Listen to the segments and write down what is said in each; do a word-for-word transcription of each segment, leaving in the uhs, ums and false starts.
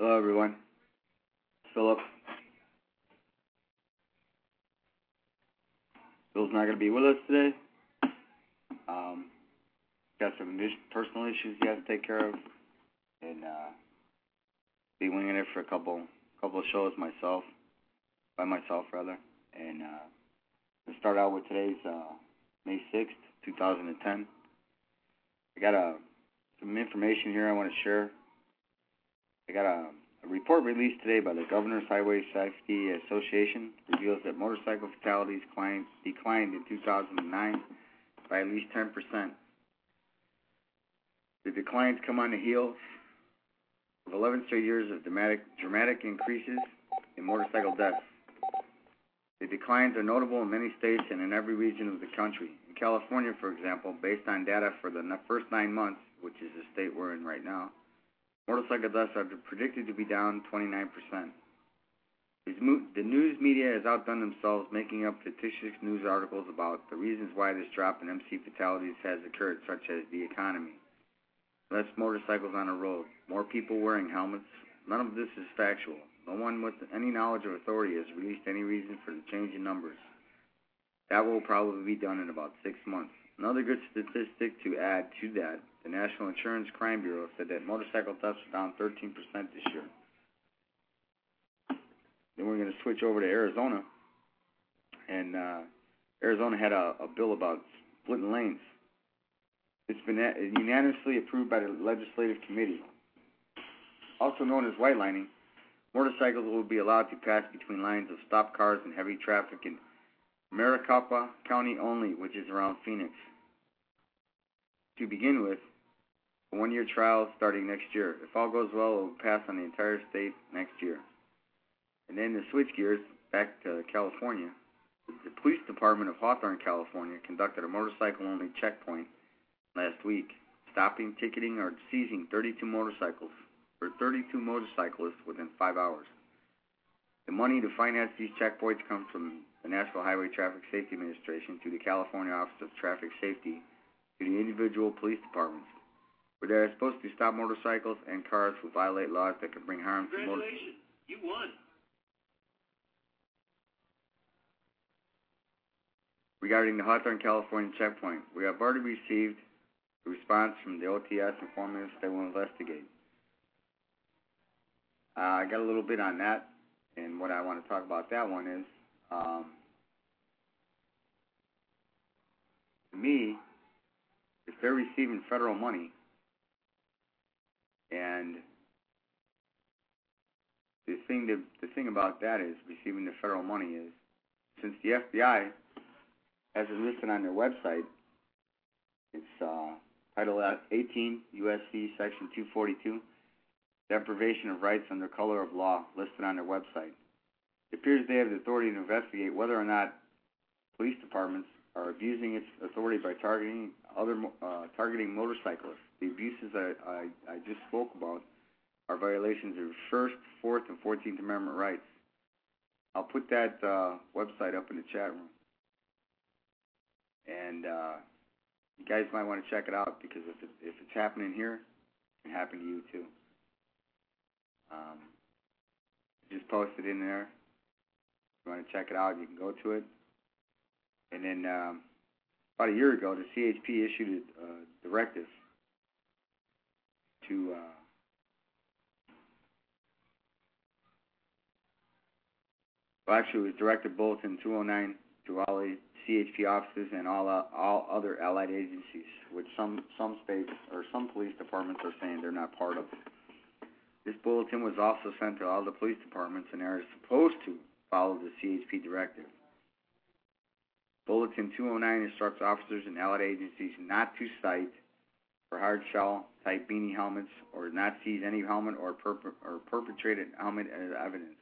Hello, everyone. Philip. Phil's not going to be with us today. Um, got some personal issues he has to take care of, and uh, be winging it for a couple couple of shows myself, by myself rather. And uh, we'll start out with today's uh, May sixth, two thousand ten. I got a, some information here I want to share. I got a, a report released today by the Governor's Highway Safety Association reveals that motorcycle fatalities declined, declined in two thousand nine by at least ten percent. The declines come on the heels of eleven straight years of dramatic, dramatic increases in motorcycle deaths. The declines are notable in many states and in every region of the country. In California, for example, based on data for the first nine months, which is the state we're in right now, motorcycle deaths are predicted to be down twenty-nine percent. The news media has outdone themselves, making up fictitious news articles about the reasons why this drop in M C fatalities has occurred, such as the economy, less motorcycles on the road, more people wearing helmets. None of this is factual. No one with any knowledge of authority has released any reason for the change in numbers. That will probably be done in about six months. Another good statistic to add to that, the National Insurance Crime Bureau said that motorcycle deaths are down thirteen percent this year. Then we're going to switch over to Arizona. And uh, Arizona had a, a bill about splitting lanes. It's been unanimously approved by the Legislative Committee. Also known as white lining, motorcycles will be allowed to pass between lines of stopped cars and heavy traffic in Maricopa County only, which is around Phoenix. To begin with, a one-year trial starting next year. If all goes well, it will pass on the entire state next year. And then to switch gears back to California, the police department of Hawthorne, California, conducted a motorcycle-only checkpoint last week, stopping, ticketing, or seizing thirty-two motorcycles for thirty-two motorcyclists within five hours. The money to finance these checkpoints comes from the National Highway Traffic Safety Administration to the California Office of Traffic Safety to the individual police departments, where they are supposed to stop motorcycles and cars who violate laws that could bring harm to motorcycles. Congratulations, you won. Regarding the Hawthorne, California checkpoint, we have already received a response from the O T S informing us they will investigate. Uh, I got a little bit on that, and what I want to talk about that one is, um, to me, if they're receiving federal money, and the thing to, the thing about that is receiving the federal money is, since the F B I has it listed on their website, it's uh, Title eighteen U S C Section two forty-two, deprivation of rights under color of law, listed on their website. It appears they have the authority to investigate whether or not police departments are abusing its authority by targeting other uh, targeting motorcyclists. The abuses I, I, I just spoke about are violations of First, Fourth, and Fourteenth Amendment rights. I'll put that uh, website up in the chat room, and uh, you guys might want to check it out, because if, it, if it's happening here, it can happen to you too. Um, just post it in there. If you want to check it out, you can go to it. And then um, about a year ago, the C H P issued a uh, directive to uh, well, actually, it was Directive Bulletin two oh nine to all the C H P offices and all uh, all other allied agencies, which some some states or some police departments are saying they're not part of. This bulletin was also sent to all the police departments, and they are supposed to follow the C H P directive. Bulletin two oh nine instructs officers and allied agencies not to cite for hard shell type beanie helmets, or not seize any helmet or, perp- or perpetrated helmet as evidence.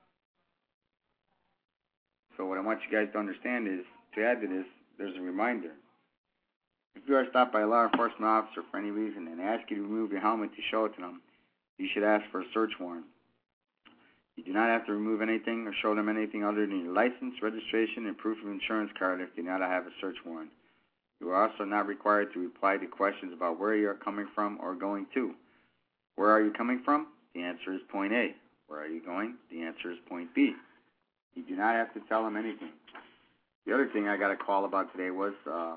So what I want you guys to understand is, to add to this, there's a reminder. If you are stopped by a law enforcement officer for any reason and ask you to remove your helmet to show it to them, you should ask for a search warrant. You do not have to remove anything or show them anything other than your license, registration, and proof of insurance card if you do not have a search warrant. You are also not required to reply to questions about where you are coming from or going to. Where are you coming from? The answer is point A. Where are you going? The answer is point B. You do not have to tell them anything. The other thing I got a call about today was uh,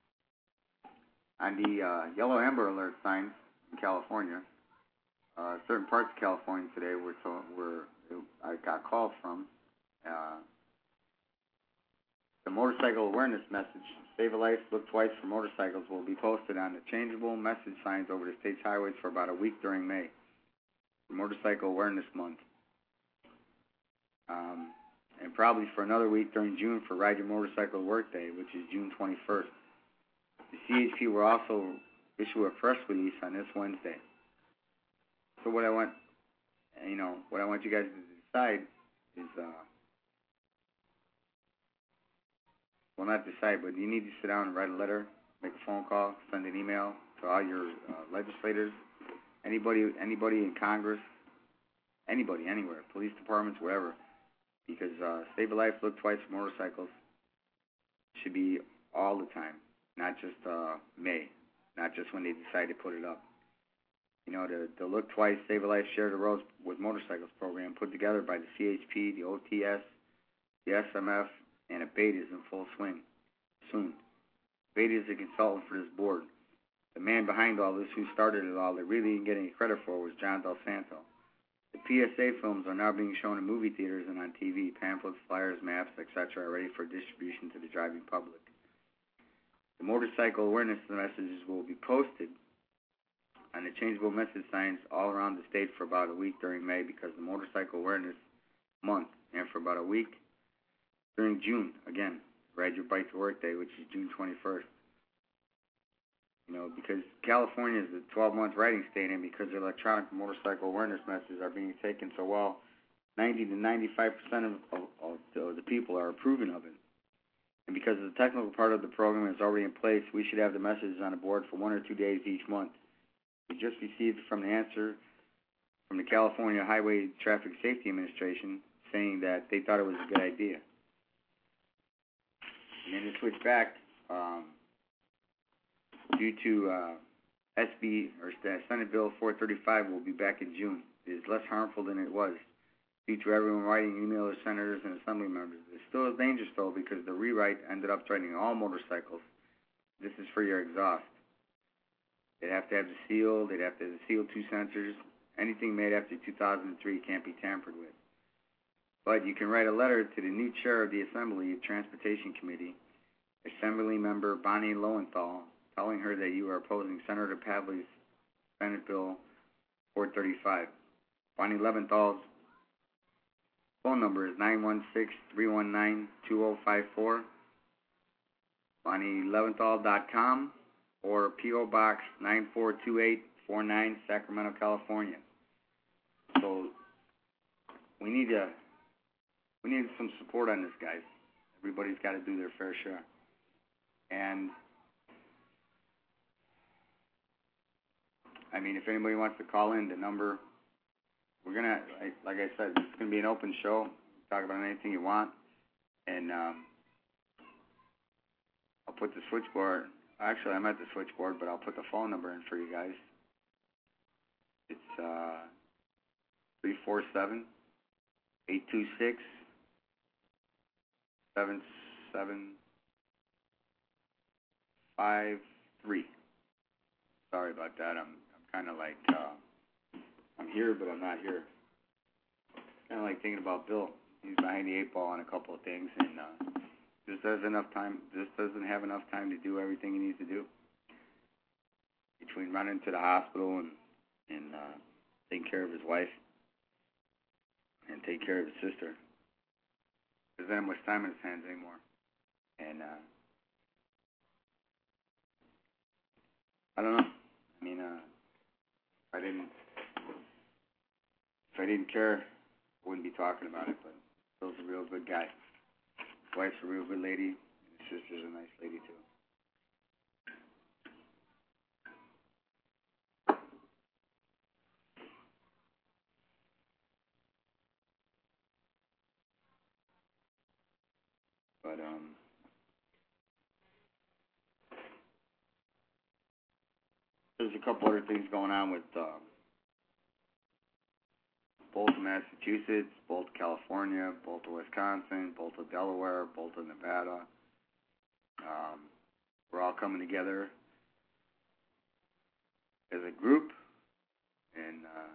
on the uh, yellow amber alert signs in California. Uh, certain parts of California today were told, were I got calls from uh, the motorcycle awareness message. Save a life, look twice for motorcycles will be posted on the changeable message signs over the state's highways for about a week during May, Motorcycle Awareness Month. Um, and probably for another week during June for Ride Your Motorcycle Work Day, which is June twenty-first. The C H P will also issue a press release on this Wednesday. So what I want, you know, what I want you guys to decide is, uh, well, not decide, but you need to sit down and write a letter, make a phone call, send an email to all your uh, legislators, anybody, anybody in Congress, anybody, anywhere, police departments, wherever. Because uh, Save a Life, Look Twice for motorcycles should be all the time, not just uh, May, not just when they decide to put it up. You know, the, the Look Twice, Save a Life, Share the Roads with Motorcycles program put together by the C H P, the O T S, the S M F, and a BETA is in full swing soon. BETA is a consultant for this board. The man behind all this, who started it all, that really didn't get any credit for, was John Del Santo. The P S A films are now being shown in movie theaters and on T V. Pamphlets, flyers, maps, et cetera are ready for distribution to the driving public. The motorcycle awareness messages will be posted on the changeable message signs all around the state for about a week during May because of the Motorcycle Awareness Month, and for about a week during June, again, Ride Your Bike to Work Day, which is June twenty-first. You know, because California is a twelve-month riding state, and because the electronic motorcycle awareness messages are being taken so well, ninety to ninety-five percent of, of, of, the, of the people are approving of it. And because the technical part of the program is already in place, we should have the messages on the board for one or two days each month. We just received from the answer from the California Highway Traffic Safety Administration saying that they thought it was a good idea. And then to switch back, um, due to uh, S B or Senate Bill four thirty-five will be back in June. It is less harmful than it was due to everyone writing emails to senators and assembly members. It's still a dangerous though because the rewrite ended up threatening all motorcycles. This is for your exhaust. They'd have to have the seal. They'd have to have the C O two sensors. Anything made after two thousand three can't be tampered with. But you can write a letter to the new chair of the Assembly Transportation Committee, Assembly Member Bonnie Lowenthal, telling her that you are opposing Senator Pavley's Senate Bill four thirty-five. Bonnie Leventhal's phone number is nine one six, three one nine, two zero five four, bonnie leventhal dot com, or P O Box nine four two eight four nine, Sacramento, California. So we need to, we need some support on this, guys. Everybody's got to do their fair share. And I mean, if anybody wants to call in, the number, we're going to, like I said, it's going to be an open show. Talk about anything you want. And um, I'll put the switchboard, actually, I'm at the switchboard, but I'll put the phone number in for you guys. It's uh, three four seven, eight two six, seven seven five three. Sorry about that. I'm kind of like, uh, I'm here, but I'm not here. Kind of like thinking about Bill. He's behind the eight ball on a couple of things, and uh, just doesn't enough time. Just doesn't have enough time to do everything he needs to do. Between running to the hospital and and uh, taking care of his wife and taking care of his sister, he doesn't have much time in his hands anymore. And uh, I don't know. I mean, uh, if I didn't, if I didn't care, I wouldn't be talking about it. But Bill's a real good guy. His wife's a real good lady, and his sister's a nice lady too. But um, there's a couple other things going on with. Uh, Bolton, Massachusetts, Bolton, California, Bolton, Wisconsin, Bolton, Delaware, Bolton, Nevada. Um, we're all coming together as a group, and uh,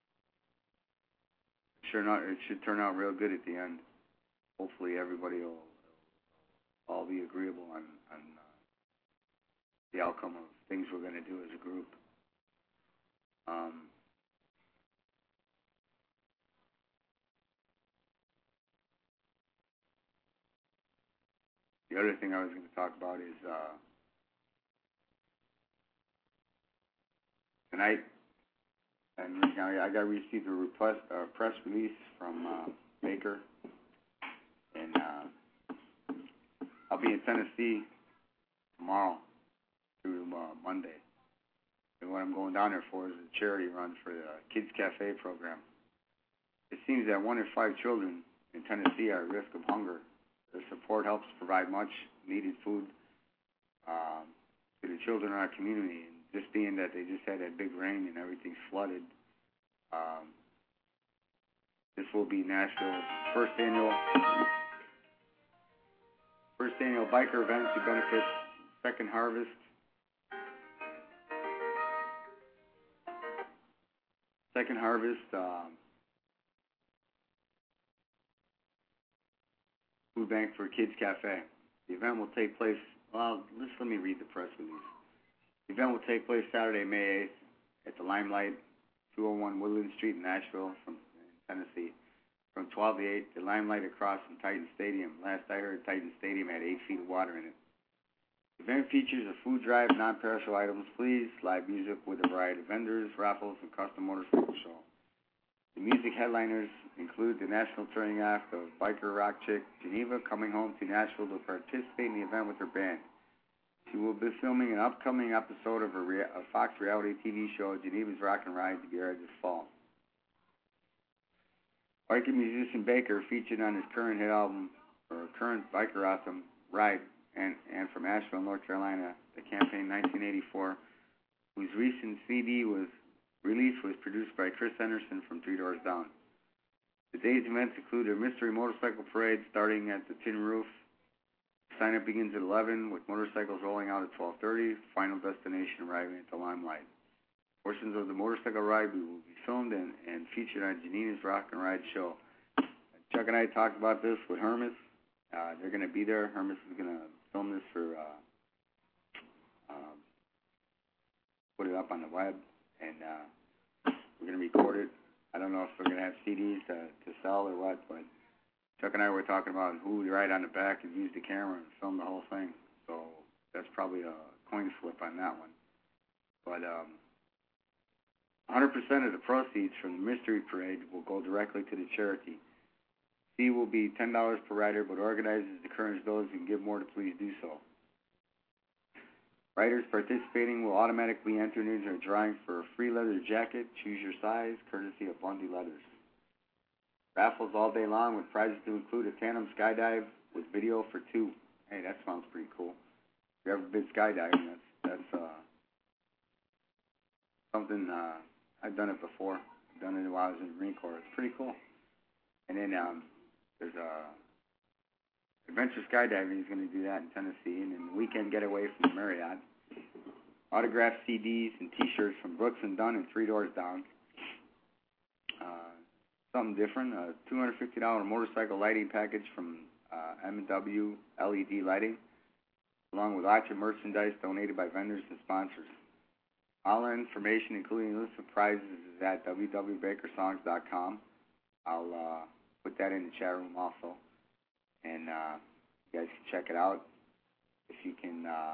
sure not, it should turn out real good at the end. Hopefully everybody will all be agreeable on, on uh, the outcome of things we're going to do as a group. Um, the other thing I was going to talk about is uh, tonight, and I got received a request, a press release from uh, Baker, and uh, I'll be in Tennessee tomorrow through uh, Monday. And what I'm going down there for is a charity run for the Kids Cafe program. It seems that one in five children in Tennessee are at risk of hunger. Their support helps provide much needed food um, to the children in our community. And just being that they just had that big rain and everything's flooded, um, this will be Nashville's first annual first annual biker event to benefit Second Harvest. Second Harvest um, Food Bank for Kids Cafe. The event will take place, well, let's let me read the press release. The event will take place Saturday, May eighth at the Limelight, two oh one Woodland Street in Nashville, from in Tennessee, from twelve to eight. The Limelight across from Titan Stadium. Last I heard, Titan Stadium had eight feet of water in it. The event features a food drive, non-perishable items, please, live music with a variety of vendors, raffles, and custom motorcycle show. The music headliners include the National Touring Act of biker rock chick Geneva, coming home to Nashville to participate in the event with her band. She will be filming an upcoming episode of a, rea- a Fox reality T V show, Geneva's Rock and Ride, to be aired this fall. Biker musician Baker, featured on his current hit album, or current biker anthem, Ride, and, and from Asheville, North Carolina, the campaign nineteen eighty-four, whose recent C D was released, was produced by Chris Henderson from Three Doors Down. The day's events include a mystery motorcycle parade starting at the Tin Roof. Sign-up begins at eleven, with motorcycles rolling out at twelve thirty, final destination arriving at the Limelight. Portions of the motorcycle ride will be filmed and, and featured on Geneva's Rock and Ride show. Chuck and I talked about this with Hermes. Uh, they're going to be there. Hermes is going to film this for, uh, um, put it up on the web, and uh, we're going to record it. I don't know if we're going to have C Ds to, to sell or what, but Chuck and I were talking about who would ride on the back and use the camera and film the whole thing. So that's probably a coin flip on that one. But um, one hundred percent of the proceeds from the mystery parade will go directly to the charity. Fee will be ten dollars per rider, but organizers encourage those who can give more to please do so. Riders participating will automatically enter into a drawing for a free leather jacket. Choose your size, courtesy of Bundy Leathers. Raffles all day long with prizes to include a tandem skydive with video for two. Hey, that sounds pretty cool. If you ever been skydiving, that's that's uh, something uh, I've done it before. I've done it while I was in the Marine Corps. It's pretty cool. And then um, there's a Adventure Skydiving is going to do that in Tennessee, and then the weekend getaway from the Marriott. Autographed C Ds and T-shirts from Brooks and Dunn and Three Doors Down. Uh, something different, a two hundred fifty dollars motorcycle lighting package from uh, M and W L E D Lighting, along with lots of merchandise donated by vendors and sponsors. All information, including a list of prizes, is at w w w dot baker songs dot com. I'll uh, put that in the chat room also. And uh, you guys can check it out. If you can uh,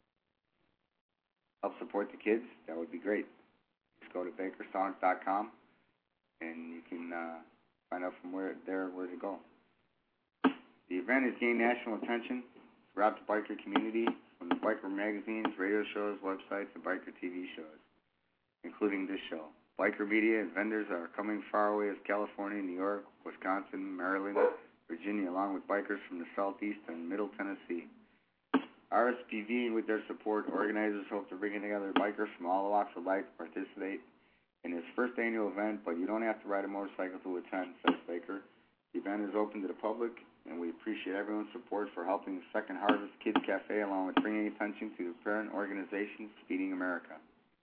help support the kids, that would be great. Just go to baker songs dot com, and you can uh, find out from where there where to go. The event has gained national attention throughout the biker community, from the biker magazines, radio shows, websites, and biker T V shows, including this show. Biker media and vendors are coming far away as California, New York, Wisconsin, Maryland, Virginia, along with bikers from the Southeast and Middle Tennessee. R S P V, with their support, organizers hope to bring together bikers from all walks of life to participate in its first annual event, but you don't have to ride a motorcycle to attend, says Baker. The event is open to the public, and we appreciate everyone's support for helping the Second Harvest Kids Cafe, along with bringing attention to the parent organization Feeding America.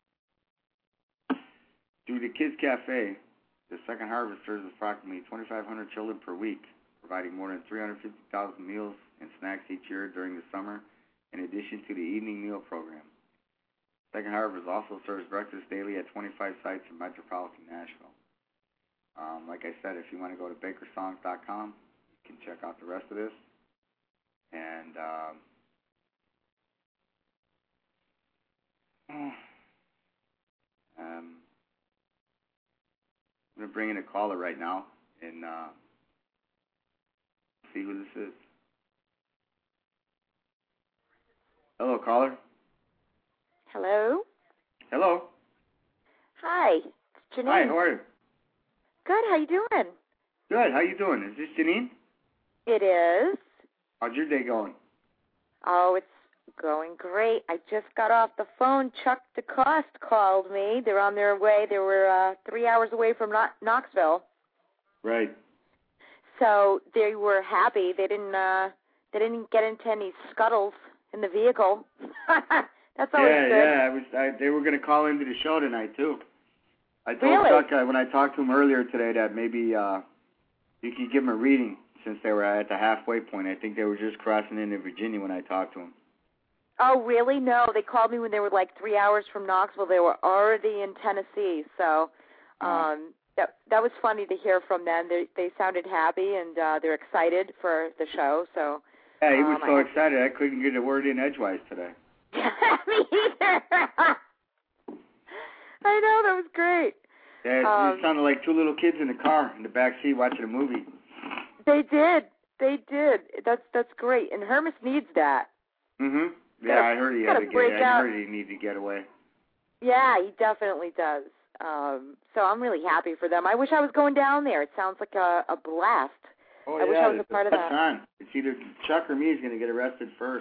Through the Kids Cafe, the Second Harvest serves approximately twenty-five hundred children per week, providing more than three hundred fifty thousand meals and snacks each year during the summer, in addition to the evening meal program. Second Harvest also serves breakfast daily at twenty-five sites in metropolitan Nashville. Um, like I said, if you want to go to baker songs dot com, you can check out the rest of this. And um, um, I'm going to bring in a caller right now and uh, see who this is. Hello, caller. Hello? Hello. Hi, it's Janine. Hi, how are you? Good, how you doing? Good, how you doing? Is this Janine? It is. How's your day going? Oh, it's going great. I just got off the phone. Chuck DeCoste called me. They're on their way. They were uh, three hours away from no- Knoxville. Right. So they were happy. They didn't. Uh, they didn't get into any scuttles in the vehicle. That's always yeah, good. Yeah, I was. I, they were going to call into the show tonight too. I told Really? Chuck uh, when I talked to him earlier today that maybe uh, you could give him a reading since they were at the halfway point. I think they were just crossing into Virginia when I talked to him. Oh, really? No, they called me when they were like three hours from Knoxville. They were already in Tennessee. So um, that that was funny to hear from them. They they sounded happy and uh, they're excited for the show. So yeah, he was um, so I excited I couldn't get a word in edgewise today. Me either. I know, that was great. Yeah, Um, it sounded like two little kids in the car in the back seat watching a movie. They did. They did. That's that's great. And Hermes needs that. Mhm. Yeah, I heard he had to get. break I out. heard he needed to get away. Yeah, he definitely does. Um, so I'm really happy for them. I wish I was going down there. It sounds like a, a blast. Oh, I yeah, wish I was a part of that's that. on. It's either Chuck or me is going to get arrested first.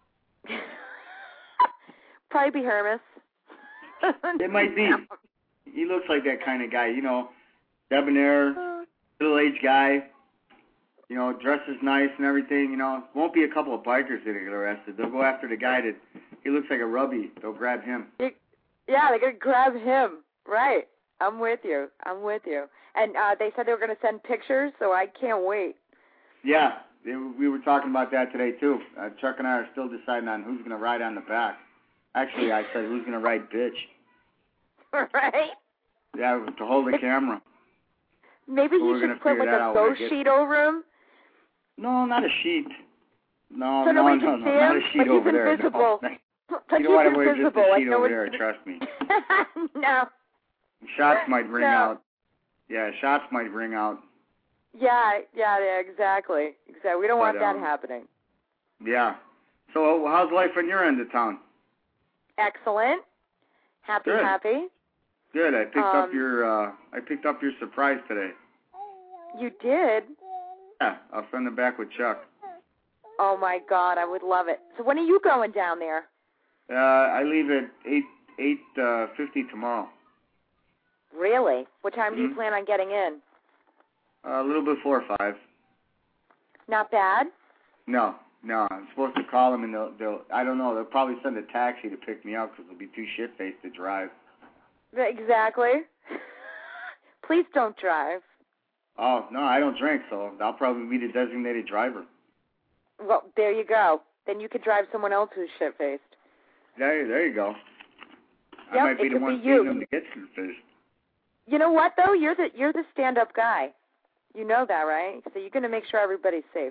Probably be Hermes. It might be. He looks like that kind of guy, you know, debonair, middle-aged guy, you know, dresses nice and everything, you know. Won't be a couple of bikers that get arrested. They'll go after the guy that, he looks like a rubby. They'll grab him. Yeah, they're going to grab him. Right. I'm with you. I'm with you. And uh, they said they were going to send pictures, so I can't wait. Yeah, they, we were talking about that today, too. Uh, Chuck and I are still deciding on who's going to ride on the back. Actually, I said, who's going to ride bitch? Right? Yeah, to hold the camera. Maybe so he should put like a ghost sheet over him. No, not a sheet. No, so no, nobody no, can no, see not him, a sheet but he's over there. invisible. No. But you he's don't want to wear invisible. just a like sheet no over one... there, trust me. No. Shots might ring no. out. Yeah, shots might ring out. Yeah, yeah, yeah, exactly. Exactly. We don't but, want that um, happening. Yeah. So how's life on your end of town? Excellent. Happy, Good. happy. Good. I picked um, up your uh, I picked up your surprise today. You did? Yeah, I'll send it back with Chuck. Oh my God, I would love it. So when are you going down there? Uh, I leave at eight eight uh, fifty tomorrow. Really? What time mm-hmm. do you plan on getting in? Uh, a little before five. Not bad. No, no. I'm supposed to call them and they'll they'll I don't know. They'll probably send a taxi to pick me up because it'll be too shit faced to drive. Exactly. Please don't drive. Oh, no, I don't drink, so I'll probably be the designated driver. Well, there you go. Then you could drive someone else who's shit-faced. There, there you go. Yep, I might be it the could one be getting you. them to get shit-faced. You know what, though? You're the you're the stand-up guy. You know that, right? So you're going to make sure everybody's safe.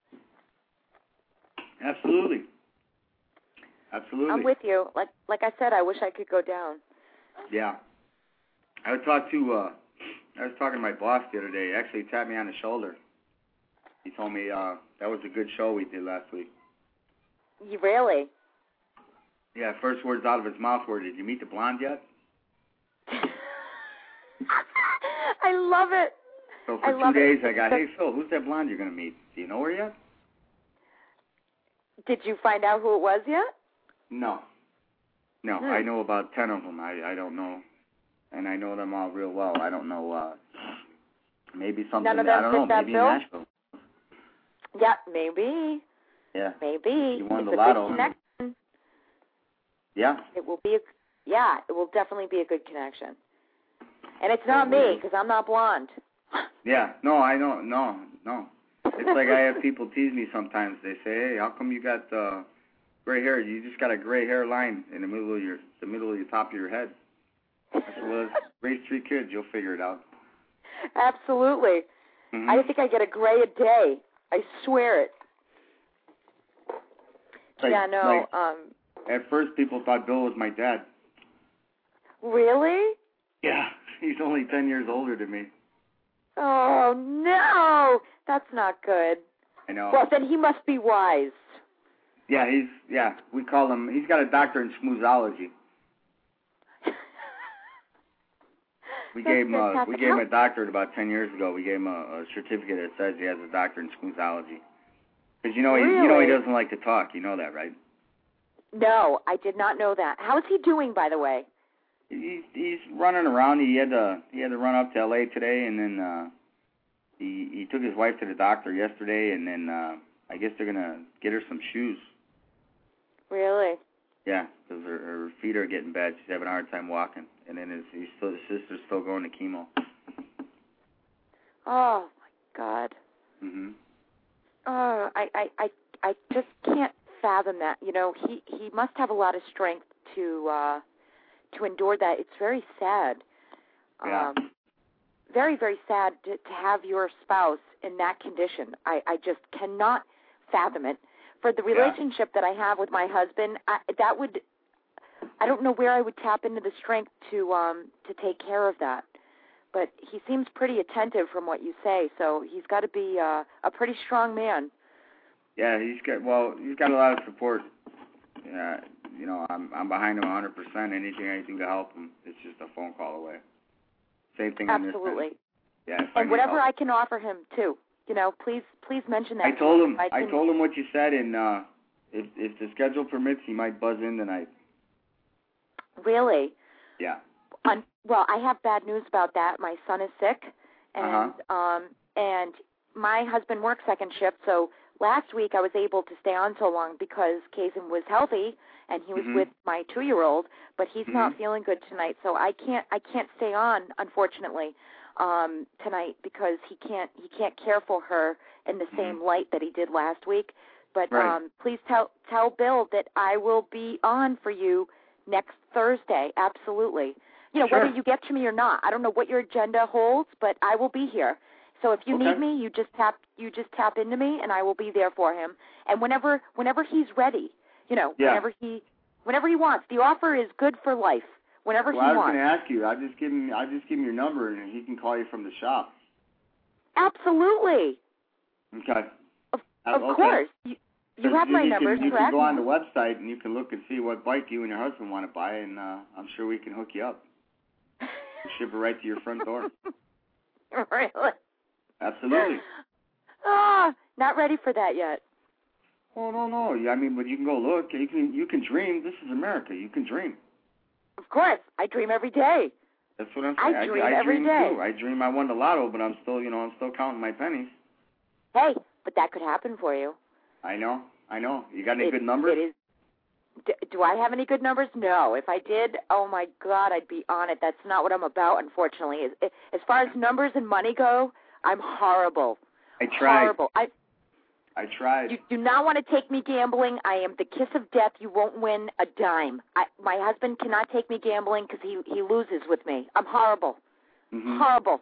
Absolutely. Absolutely. I'm with you. Like like I said, I wish I could go down. Yeah. I talked to, uh, I was talking to my boss the other day. He actually tapped me on the shoulder. He told me uh, that was a good show we did last week. You really? Yeah, first words out of his mouth were, did you meet the blonde yet? I love it. So for I two love days it. I got, hey, Phil, who's that blonde you're going to meet? Do you know her yet? Did you find out who it was yet? No. No, Hmm. I know about ten of them. I, I don't know. and I know them all real well. I don't know, uh, maybe something, None of I them don't know, fit that maybe bill? in Nashville. Yeah, maybe. Yeah. Maybe. You won It's the a lotto. good connection. Yeah. It will be, a, yeah, it will definitely be a good connection. And it's not me, because I'm not blonde. Yeah. No, I know. No, no. It's like I have people tease me sometimes. They say, "Hey, how come you got uh, gray hair? You just got a gray hairline in the middle of your, the middle of the top of your head." I said, "Well, raise three kids. You'll figure it out." Absolutely. Mm-hmm. I think I get a gray a day. I swear it. Like, yeah, no. Like, um, at first, people thought Bill was my dad. Really? Yeah. He's only ten years older than me. Oh, no. That's not good. I know. Well, then he must be wise. Yeah, he's, yeah, we call him, he's got a doctorate in schmoozology. We That's gave him a, fantastic. we gave him a doctorate about ten years ago. We gave him a, a certificate that says he has a doctorate in schmoozology. Because you know, he, Really? you know he doesn't like to talk. You know that, right? No, I did not know that. How's he doing, by the way? He's he's running around. He had to he had to run up to L A today, and then uh, he he took his wife to the doctor yesterday, and then uh, I guess they're gonna get her some shoes. Really? Yeah, because her, her feet are getting bad. She's having a hard time walking, and then his he's still his sister's still going to chemo. Oh my God. Mhm. Oh, I I I I just can't fathom that. You know, he he must have a lot of strength to uh to endure that. It's very sad. Yeah. Um, very, very sad to, to have your spouse in that condition. I, I just cannot fathom it. For the relationship yeah. that I have with my husband, I, that would, I don't know where I would tap into the strength to um, to take care of that. But he seems pretty attentive from what you say, so he's got to be uh, a pretty strong man. Yeah, he's got, well, he's got a lot of support. Yeah. You know, I'm I'm behind him one hundred percent. Anything I do to help him, it's just a phone call away. Same thing on this end. Absolutely. Yeah. If I and need whatever help. I can offer him too. You know, please please mention that. I told him. I, I can... told him what you said, and uh, if if the schedule permits, he might buzz in tonight. Really? Yeah. Um, well, I have bad news about that. My son is sick, and uh-huh. um, and my husband works second shift, so last week I was able to stay on so long because Kazan was healthy and he was mm-hmm. with my two-year-old, but he's mm-hmm. not feeling good tonight, so I can't I can't stay on, unfortunately, um, tonight because he can't he can't care for her in the mm-hmm. same light that he did last week. But right. um, please tell tell Bill that I will be on for you next Thursday. Absolutely. You know, sure. whether you get to me or not, I don't know what your agenda holds, but I will be here. So if you okay. need me, you just tap you just tap into me, and I will be there for him. And whenever whenever he's ready, you know, yeah. whenever he whenever he wants. The offer is good for life. Whenever well, he I was wants. going to ask you. I just give him. I just give him your number, and he can call you from the shop. Absolutely. Okay. Of, uh, of okay. course. You, you have my you numbers, can, you correct? can go on the website and you can look and see what bike you and your husband want to buy, and uh, I'm sure we can hook you up. We'll ship it right to your front door. Really? Absolutely. Ah, not ready for that yet. Oh no no! I mean, but you can go look. You can you can dream. This is America. You can dream. Of course, I dream every day. That's what I'm saying. I dream I, I every dream day. Too. I dream I won the lotto, but I'm still you know I'm still counting my pennies. Hey, but that could happen for you. I know. I know. You got any it, good numbers? It is. Do, do I have any good numbers? No. If I did, oh my God, I'd be on it. That's not what I'm about, unfortunately. As, as far as numbers and money go, I'm horrible. I tried. Horrible. I. I tried. You do not want to take me gambling. I am the kiss of death. You won't win a dime. I, my husband cannot take me gambling because he, he loses with me. I'm horrible. Mm-hmm. Horrible.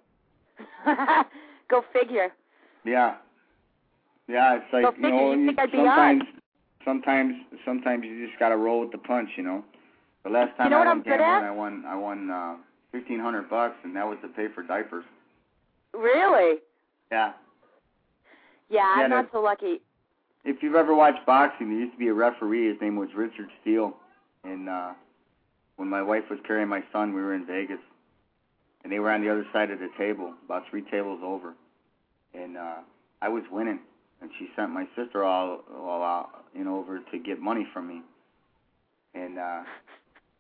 Go figure. Yeah. Yeah, it's like, Go figure. you know, You think I'd be sometimes, on? sometimes, sometimes you just got to roll with the punch, you know. The last time you know I what went I'm good gambling, at? I won, I won uh, fifteen hundred bucks, and that was to pay for diapers. Really? Yeah. Yeah, I'm yeah, not so lucky. If you've ever watched boxing, there used to be a referee. His name was Richard Steele. And uh, when my wife was carrying my son, we were in Vegas. And they were on the other side of the table, about three tables over. And uh, I was winning. And she sent my sister all, all out, you know, over to get money from me. And uh,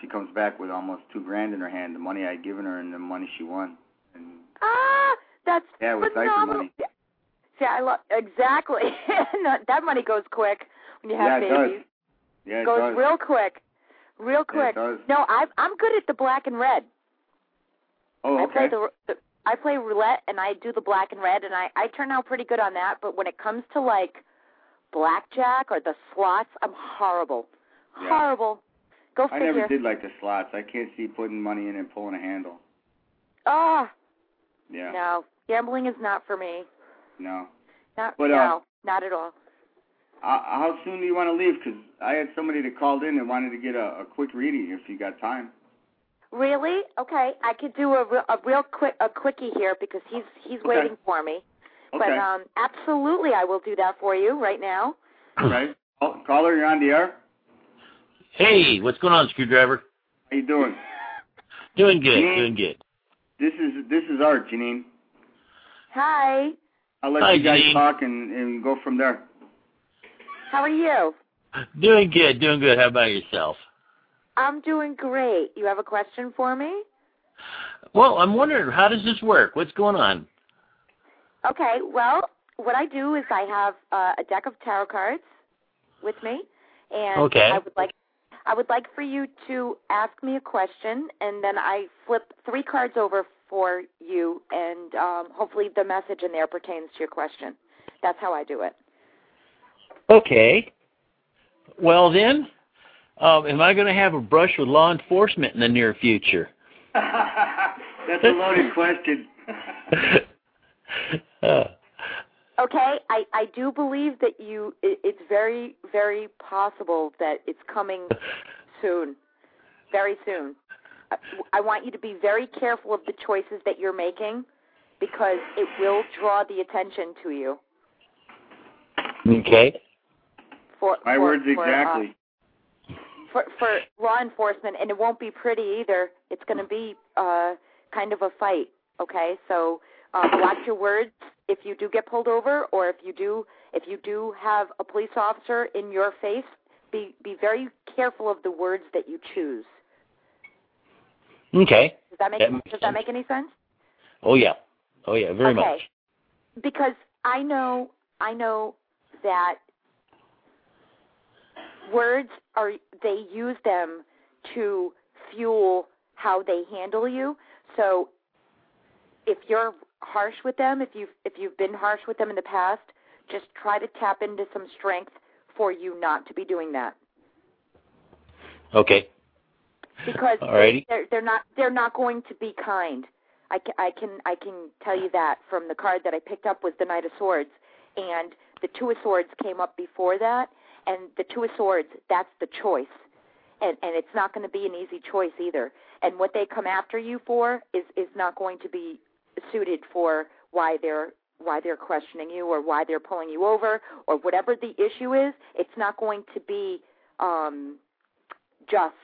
she comes back with almost two grand in her hand, the money I'd given her and the money she won. And ah, that's yeah, it was phenomenal. money. See, I love exactly. That money goes quick when you have yeah, it babies. Does. Yeah, it goes does. real quick, real quick. Yeah, it does. No, I, I'm good at the black and red. Oh, okay. I play the, the I play roulette and I do the black and red, and I I turn out pretty good on that. But when it comes to like blackjack or the slots, I'm horrible, yeah. horrible. Go figure. I never did like the slots. I can't see putting money in and pulling a handle. Oh. Yeah. No, gambling is not for me. No. Not but, no, uh, not at all. Uh, how soon do you want to leave? Because I had somebody that called in and wanted to get a, a quick reading if you got time. Really? Okay, I could do a, real, a real quick a quickie here because he's he's okay. waiting for me. Okay. But um, absolutely, I will do that for you right now. Okay. Oh, caller, you're on the air. Hey, what's going on, Screwdriver? How you doing? Doing good. Janine, doing good. This is this is Art, Janine. Hi. I'll let Hi, you guys Janine. talk and, and go from there. How are you? Doing good. Doing good. How about yourself? I'm doing great. You have a question for me? Well, I'm wondering, how does this work? What's going on? Okay, well, what I do is I have uh, a deck of tarot cards with me, and okay. I would like I would like for you to ask me a question, and then I flip three cards over for you, and um, hopefully the message in there pertains to your question. That's how I do it. Okay. Well, then, um, am I going to have a brush with law enforcement in the near future? That's a loaded question. uh. Okay, I, I do believe that you, it, it's very, very possible that it's coming soon, very soon. I, I want you to be very careful of the choices that you're making because it will draw the attention to you. Okay. For, My for, words for, exactly. Uh, for, for law enforcement, and it won't be pretty either. It's going to be uh, kind of a fight, okay? So um, watch your words. If you do get pulled over, or if you do, if you do have a police officer in your face, be be very careful of the words that you choose. Okay. Does that make that makes Does sense. that make any sense? Oh yeah. Oh yeah. Very okay. much. Because I know I know that words are they use them to fuel how they handle you. So if you're harsh with them, if you've if you've been harsh with them in the past, just try to tap into some strength for you not to be doing that. Okay. Because Alrighty. they're they're not they're not going to be kind. I can, I can I can tell you that from the card that I picked up was the Knight of Swords, and the Two of Swords came up before that, and the Two of Swords, that's the choice, and and it's not going to be an easy choice either. And what they come after you for is is not going to be suited for why they're why they're questioning you or why they're pulling you over or whatever the issue is. It's not going to be um, just.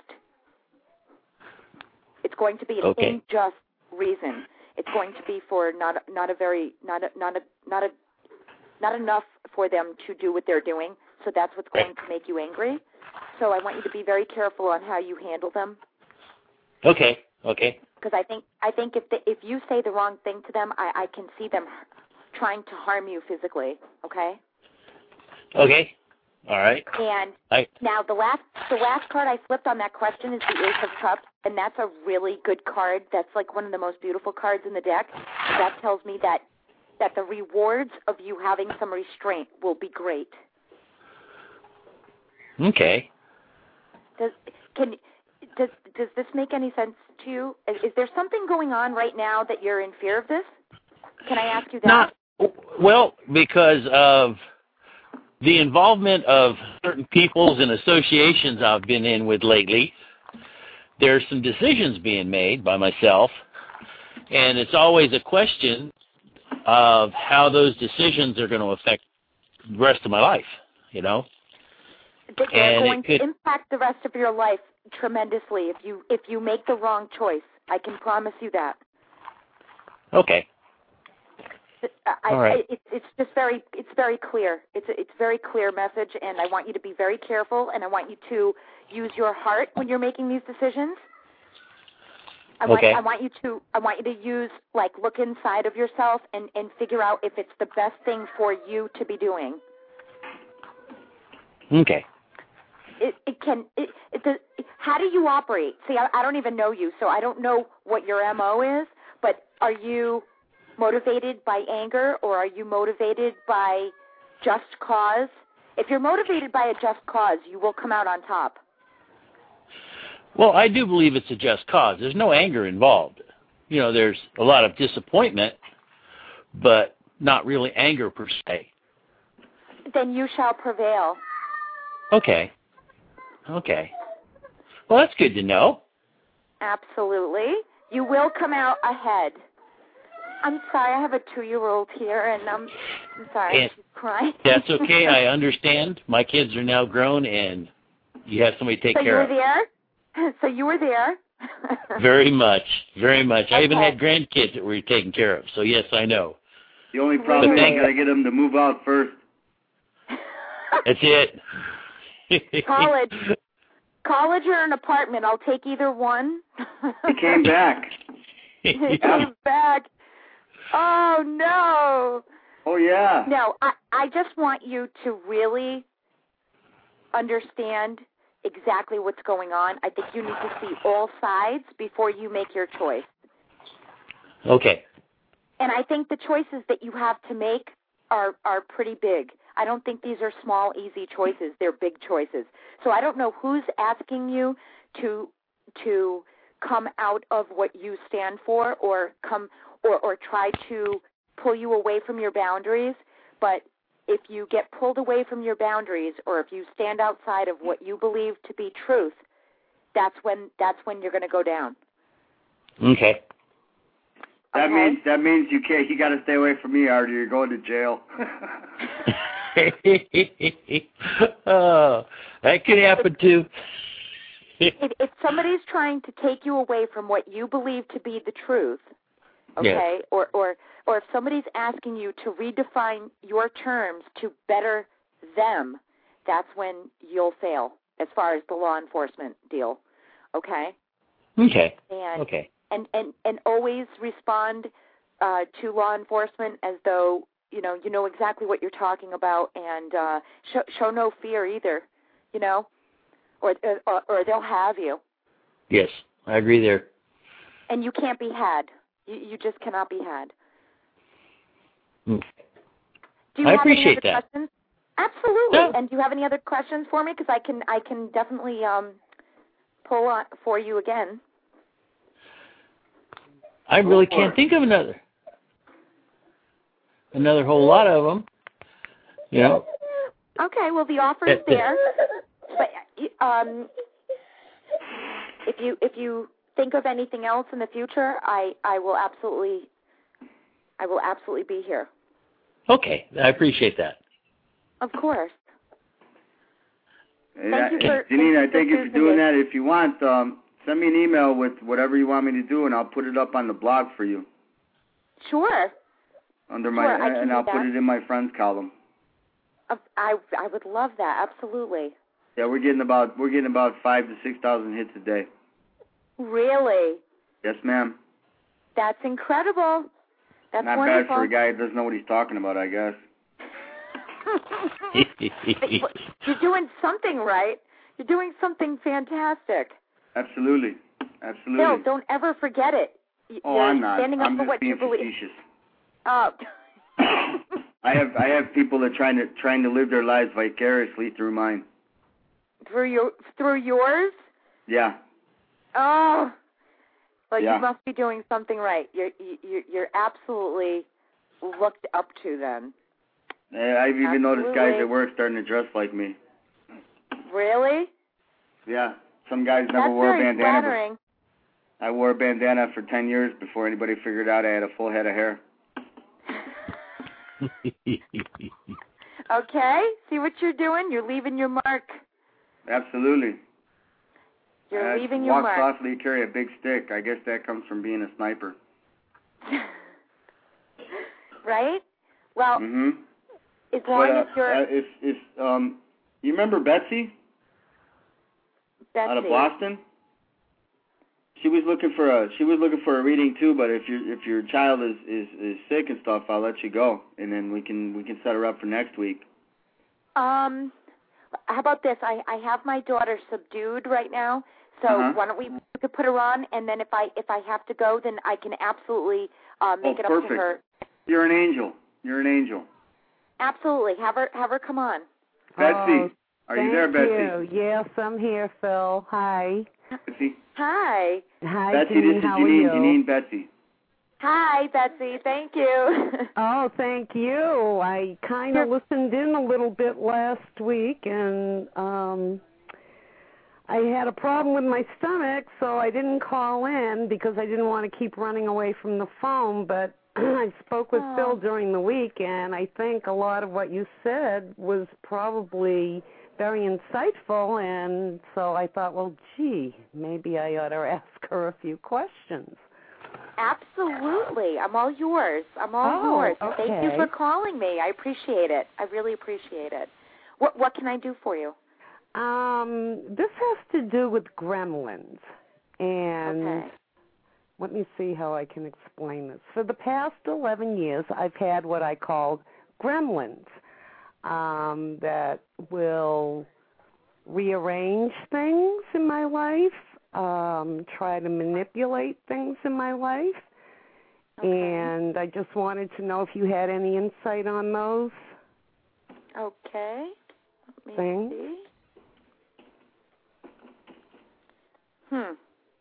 It's going to be an okay. unjust reason. It's going to be for not not a very not a, not a, not a not enough for them to do what they're doing. So that's what's going to make you angry. So I want you to be very careful on how you handle them. Okay. Okay. Because I think I think if the, if you say the wrong thing to them, I, I can see them trying to harm you physically. Okay. Okay. All right. And I... now the last the last card I flipped on that question is the Ace of Cups, and that's a really good card. That's like one of the most beautiful cards in the deck. That tells me that that the rewards of you having some restraint will be great. Okay. Does can does does this make any sense to you? Is, is there something going on right now that you're in fear of this? Can I ask you that? Not well, because of the involvement of certain peoples and associations I've been in with lately. There's some decisions being made by myself, and it's always a question of how those decisions are going to affect the rest of my life, you know? That they're and going could, to impact the rest of your life tremendously if you if you make the wrong choice. I can promise you that. Okay. I, All right. I, it's it's just very it's very clear. It's a, it's a very clear message, and I want you to be very careful, and I want you to use your heart when you're making these decisions. I want Okay. I want you to I want you to use like look inside of yourself and, and figure out if it's the best thing for you to be doing. Okay. It it can it, it the, how do you operate? See, I, I don't even know you, so I don't know what your M O is. But are you motivated by anger, or are you motivated by just cause? If you're motivated by a just cause, you will come out on top. Well, I do believe it's a just cause. There's no anger involved. You know, there's a lot of disappointment, but not really anger per se. Then you shall prevail. Okay. Okay. Well, that's good to know. Absolutely. You will come out ahead. I'm sorry, I have a two-year-old here, and I'm, I'm sorry, And she's crying. that's okay. I understand. My kids are now grown, and you have somebody to take so care you were of. there? So you were there? Very much. Very much. I even Okay. had grandkids that were taken care of, so yes, I know. The only problem Really? is you got to get them to move out first. That's it. College. College or an apartment, I'll take either one. He came back. He came back. Oh, no. Oh, yeah. No, I, I just want you to really understand exactly what's going on. I think you need to see all sides before you make your choice. Okay. And I think the choices that you have to make are, are pretty big. I don't think these are small, easy choices. They're big choices. So I don't know who's asking you to to come out of what you stand for or come or, or try to pull you away from your boundaries. But if you get pulled away from your boundaries, or if you stand outside of what you believe to be truth, that's when that's when you're going to go down. Okay. That Okay? means that means you can't. You got to stay away from me, Artie. You're going to jail. Oh, that could happen too. if, if somebody's trying to take you away from what you believe to be the truth, okay, Yes. or, or or if somebody's asking you to redefine your terms to better them, that's when you'll fail as far as the law enforcement deal, okay? Okay. And Okay. and, and, and always respond uh, to law enforcement as though, you know, you know exactly what you're talking about, and uh, show, show no fear either, you know, or, or or they'll have you. Yes, I agree there. And you can't be had. You, you just cannot be had. Mm. Do you I have appreciate any other that. questions? Absolutely. No. And do you have any other questions for me? Because I can I can definitely um, pull on for you again. I really can't think of another. Another whole lot of them. You know? Okay, well, the offer is there. But um, if you if you think of anything else in the future, I, I will absolutely I will absolutely be here. Okay, I appreciate that. Of course. Hey, Thank you for- Janine, I thank thank you you for for doing choosing that. If you want, um, send me an email with whatever you want me to do, and I'll put it up on the blog for you. Sure. Under my, Sure, I can and do I'll that. put it in my friends column. Uh, I I would love that. Absolutely. Yeah, we're getting about we're getting about five to six thousand hits a day. Really? Yes, ma'am. That's incredible. That's Not wonderful. bad for a guy who doesn't know what he's talking about, I guess. You're doing something right. You're doing something fantastic. Absolutely, absolutely. No, don't ever forget it. Y- oh, You're I'm not. standing up I'm for just what being you believe. facetious. Oh. I have I have people that are trying to trying to live their lives vicariously through mine. Through your through yours? Yeah. Oh. Well, Yeah. you must be doing something right. You're you you're absolutely looked up to then. Uh, I've even noticed guys Absolutely. at work starting to dress like me. Really? Yeah. Some guys never That's wore a very bandana. flattering. But I wore a bandana for ten years before anybody figured out I had a full head of hair. Okay. See what you're doing? You're leaving your mark. Absolutely. You're I leaving your walk mark. softly, carry a big stick. I guess that comes from being a sniper. Right? Well, Mhm. as long but, uh, as you're uh, if if um, you remember Betsy Betsy. out of Boston? She was looking for a she was looking for a reading too. But if your if your child is, is, is sick and stuff, I'll let you go, and then we can we can set her up for next week. Um, how about this? I, I have my daughter subdued right now, so Uh-huh. why don't we we could put her on, and then if I if I have to go, then I can absolutely uh, make oh, it perfect. up to her. You're an angel. You're an angel. Absolutely, have her have her come on. Betsy, Oh, are you there, Betsy? Thank you. Yes, I'm here, Phil. Hi. Betsy. Hi. Hi, Betsy, Janine. this is How Janine. are you? Janine, Betsy. Hi, Betsy. Thank you. Oh, thank you. I kind of listened in a little bit last week, and um, I had a problem with my stomach, so I didn't call in because I didn't want to keep running away from the phone. But I spoke with Oh. Phil during the week, and I think a lot of what you said was probably very insightful, and so I thought, well, gee, maybe I ought to ask her a few questions. Absolutely. I'm all yours. I'm all Oh, yours. okay. Thank you for calling me. I appreciate it. I really appreciate it. What what can I do for you? Um, this has to do with gremlins, and Okay. let me see how I can explain this. For the past eleven years, I've had what I called gremlins um, that will rearrange things in my life, um, try to manipulate things in my life, Okay. and I just wanted to know if you had any insight on those Okay. Let me things. see. Hmm.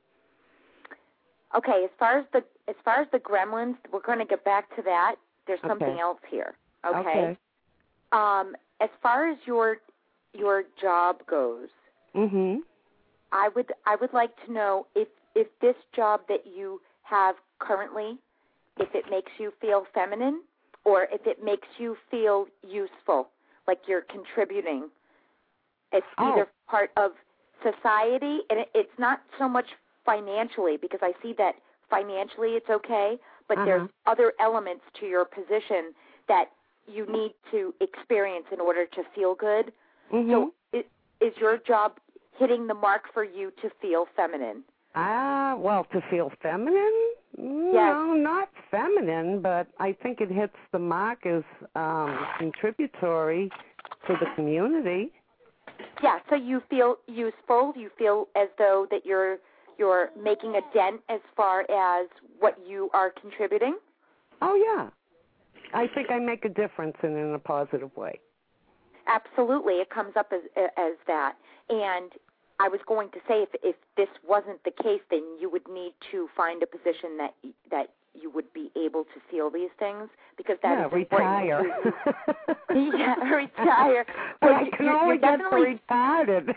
Okay, as far as the as far as the gremlins, we're going to get back to that. There's something Okay. else here. Okay. Okay. Um, as far as your your job goes, Mhm. I would I would like to know if if this job that you have currently, if it makes you feel feminine or if it makes you feel useful, like you're contributing. It's Oh. either part of society, and it, it's not so much financially, because I see that financially it's okay, but Uh-huh. there's other elements to your position that you need to experience in order to feel good. Mhm. So is, is your job hitting the mark for you to feel feminine? Ah, well, to feel feminine? Yes. No, not feminine, but I think it hits the mark as um, contributory to the community. Yeah, so you feel useful, you feel as though that you're you're making a dent as far as what you are contributing? Oh, yeah. I think I make a difference in, in a positive way. Absolutely, it comes up as as that. And I was going to say, if if this wasn't the case, then you would need to find a position that that you would be able to feel these things, because that yeah, is retire. important. yeah, retire. But Well, I you- can you're, only you're get definitely... retarded.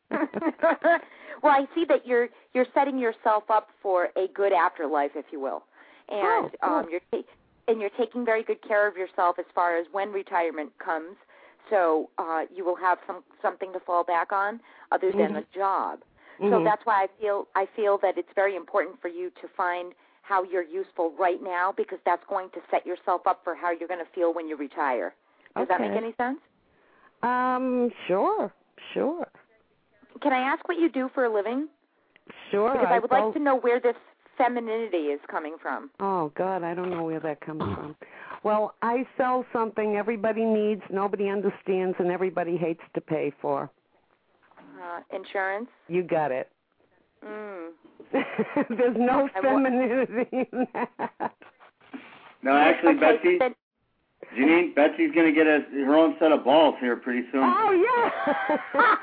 Well, I see that you're you're setting yourself up for a good afterlife, if you will, and Oh, um, you're ta- and you're taking very good care of yourself as far as when retirement comes. So uh, you will have some something to fall back on other than Mhm. a job. So Mhm. that's why I feel I feel that it's very important for you to find how you're useful right now, because that's going to set yourself up for how you're going to feel when you retire. Does that make Okay. any sense? Um, sure, sure. Can I ask what you do for a living? Sure. Because I would like felt- to know where this femininity is coming from. Oh, God, I don't know where that comes from. Well, I sell something everybody needs, nobody understands, and everybody hates to pay for. Uh, insurance? You got it. Mm. There's no I wa- femininity in that. No, actually, Okay, Betsy, then- Janine, Betsy's going to get a, her own set of balls here pretty soon. Oh, yeah.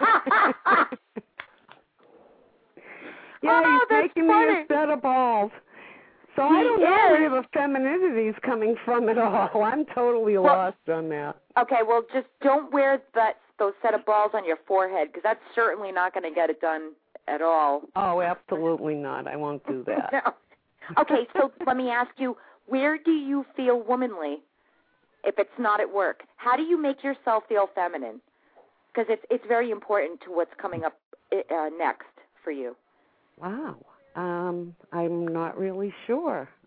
yeah, Oh, he's that's making funny. me a set of balls. So He I don't know is. where the femininity is coming from at all. I'm totally Well- lost on that. Okay, well, just don't wear that those set of balls on your forehead, because that's certainly not going to get it done at all. Oh, absolutely not. I won't do that. No. Okay, so let me ask you, where do you feel womanly if it's not at work? How do you make yourself feel feminine? Because it's it's very important to what's coming up uh, next for you. Wow. Um, I'm not really sure.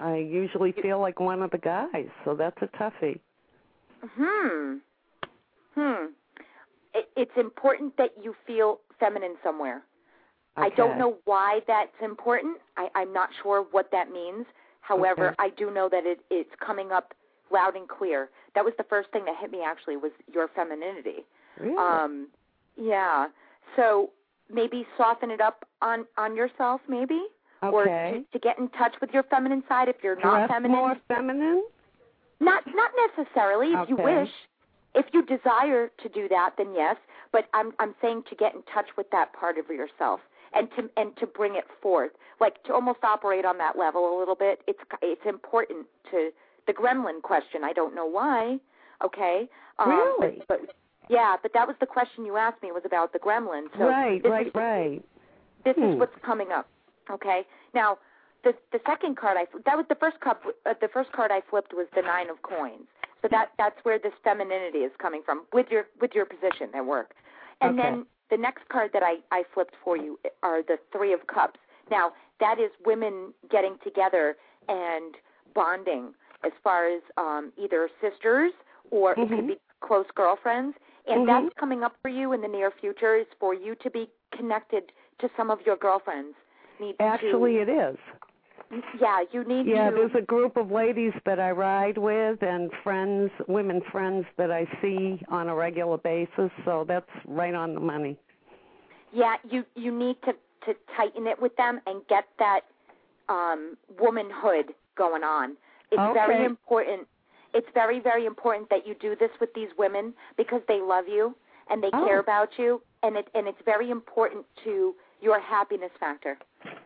I usually feel like one of the guys, so that's a toughie. Hmm. Hmm. It, it's important that you feel feminine somewhere. Okay. I don't know why that's important. I, I'm not sure what that means. However, Okay. I do know that it, it's coming up loud and clear. That was the first thing that hit me, actually, was your femininity. Really? Um, yeah. So maybe soften it up on, on yourself, maybe? Okay. Or to, to get in touch with your feminine side if you're not Dress feminine. more feminine? Not not necessarily. If Okay. you wish, if you desire to do that, then yes. But I'm I'm saying to get in touch with that part of yourself and to and to bring it forth, like to almost operate on that level a little bit. It's it's important to the gremlin question. I don't know why. Okay. Um, Really? But, but yeah, but that was the question you asked me, was about the gremlin. So right, this right, is, right. This hmm. is what's coming up. Okay. Now, the the second card I that was the first card. Uh, the first card I flipped was the nine of coins. So that that's where this femininity is coming from with your with your position at work. And Okay. then the next card that I I flipped for you are the three of cups. Now that is women getting together and bonding, as far as um, either sisters or mm-hmm. it could be close girlfriends. And mm-hmm. that's coming up for you in the near future, is for you to be connected to some of your girlfriends. Need Actually, to, it is. Yeah, you need yeah, to. there's a group of ladies that I ride with and friends, women friends that I see on a regular basis, so that's right on the money. Yeah, you, you need to, to tighten it with them and get that um, womanhood going on. It's okay. very important. It's very, very important that you do this with these women because they love you and they oh. care about you, and it and it's very important to your happiness factor.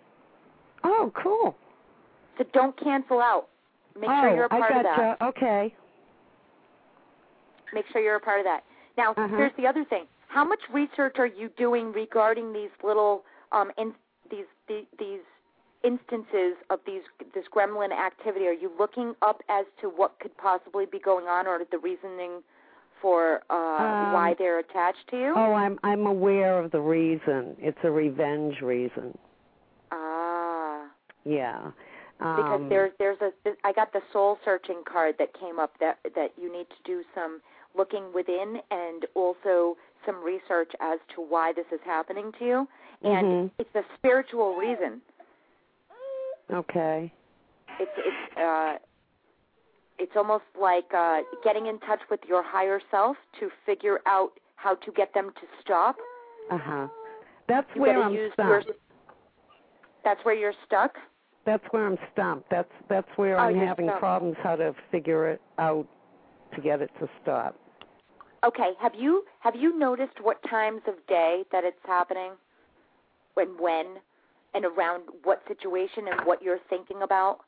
Oh, cool. So don't cancel out. Make oh, sure you're a part I of that. gotcha. Okay. Make sure you're a part of that. Now, uh-huh. here's the other thing. How much research are you doing regarding these little um in, these the, these instances of these this gremlin activity? Are you looking up as to what could possibly be going on, or the reasoning for uh, um, why they're attached to you? Oh, I'm I'm aware of the reason. It's a revenge reason. Ah. Yeah. Um, because there's there's a I got the soul searching card that came up that that you need to do some looking within and also some research as to why this is happening to you, and mm-hmm. it's a spiritual reason. Okay. It's it's uh it's almost like uh, getting in touch with your higher self to figure out how to get them to stop. Uh huh. That's you where I'm use stumped. Your, that's where you're stuck. That's where I'm stumped. That's that's where oh, I'm you're having stumped. problems how to figure it out to get it to stop. Okay. Have you have you noticed what times of day that it's happening? When when and around what situation and what you're thinking about?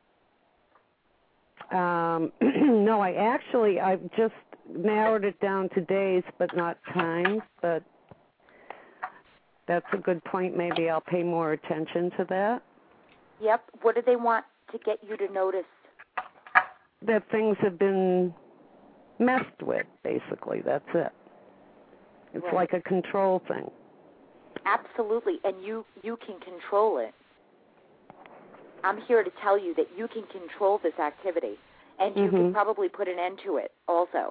Um, no, I actually I've just narrowed it down to days, but not times. But that's a good point. Maybe I'll pay more attention to that. Yep. What do they want to get you to notice? That things have been messed with, basically. That's it. It's right. like a control thing. Absolutely, and you, you can control it. I'm here to tell you that you can control this activity, and you mm-hmm. can probably put an end to it also.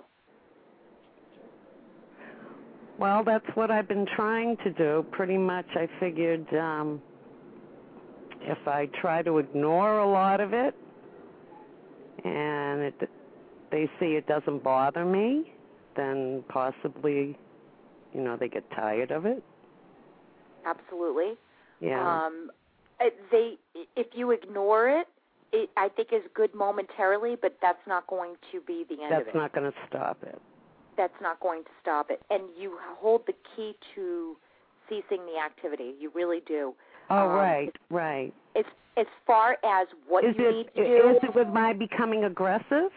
Well, that's what I've been trying to do. Pretty much I figured um, if I try to ignore a lot of it and it, they see it doesn't bother me, then possibly, you know, they get tired of it. Absolutely. Yeah. Um, they, if you ignore it, it, I think is good momentarily, but that's not going to be the end that's of it. That's not going to stop it. That's not going to stop it. And you hold the key to ceasing the activity. You really do. Oh, um, right, right. As, as far as what is you it, need to do. Is it with my becoming aggressive?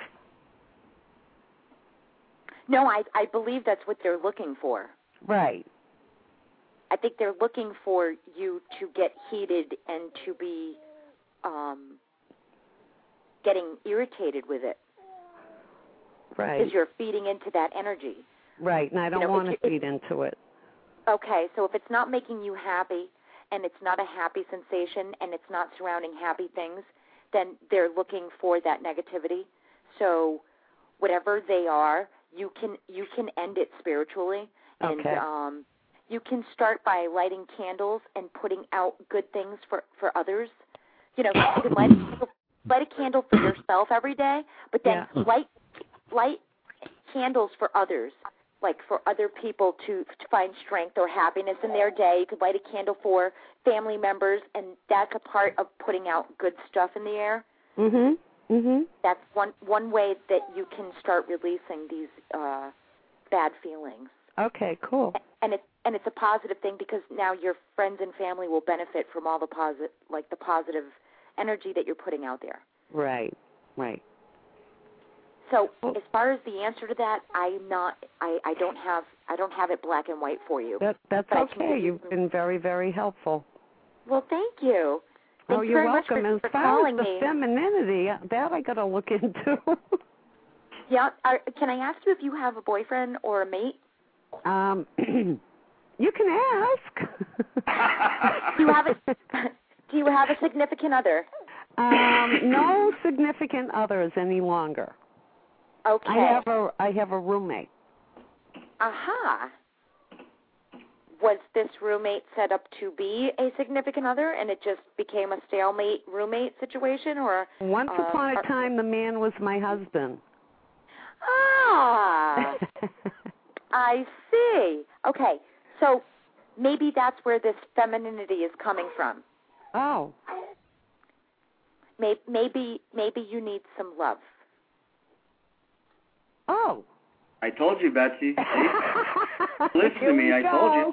No, I, I believe that's what they're looking for. Right. I think they're looking for you to get heated and to be um, getting irritated with it. Right. Because you're feeding into that energy. Right, and I don't you know, want to it, feed into it. Okay, so if it's not making you happy and it's not a happy sensation and it's not surrounding happy things, then they're looking for that negativity. So whatever they are, you can you can end it spiritually. And Okay. um, you can start by lighting candles and putting out good things for, for others. You know, you can light a, candle, light a candle for yourself every day, but then Yeah. light light candles for others, like for other people to, to find strength or happiness in their day. You could light a candle for family members, and that's a part of putting out good stuff in the air. Mhm. Mhm. That's one one way that you can start releasing these uh, bad feelings. Okay, cool. And it's and it's a positive thing because now your friends and family will benefit from all the positive, like the positive energy that you're putting out there. Right. Right. So Well- as far as the answer to that, I'm not. I, I don't have. I don't have it black and white for you. That that's But I can okay. give you You've some- been very, very helpful. Well, thank you. Thank oh, you you're very welcome. much for, as for far calling as the me. femininity, that I got to look into. Yeah. Are, can I ask you if you have a boyfriend or a mate? um, you can ask. Do you have a Do you have a significant other? um, no significant others any longer. Okay. I have a I have a roommate. Aha. Was this roommate set up to be a significant other, and it just became a stalemate roommate situation, or? Once uh, upon a are- time, the man was my husband. Ah. I see. Okay, so maybe that's where this femininity is coming from. oh. Maybe, maybe, maybe you need some love. Oh. I told you, Betsy. Listen Here to me. we I told you. go.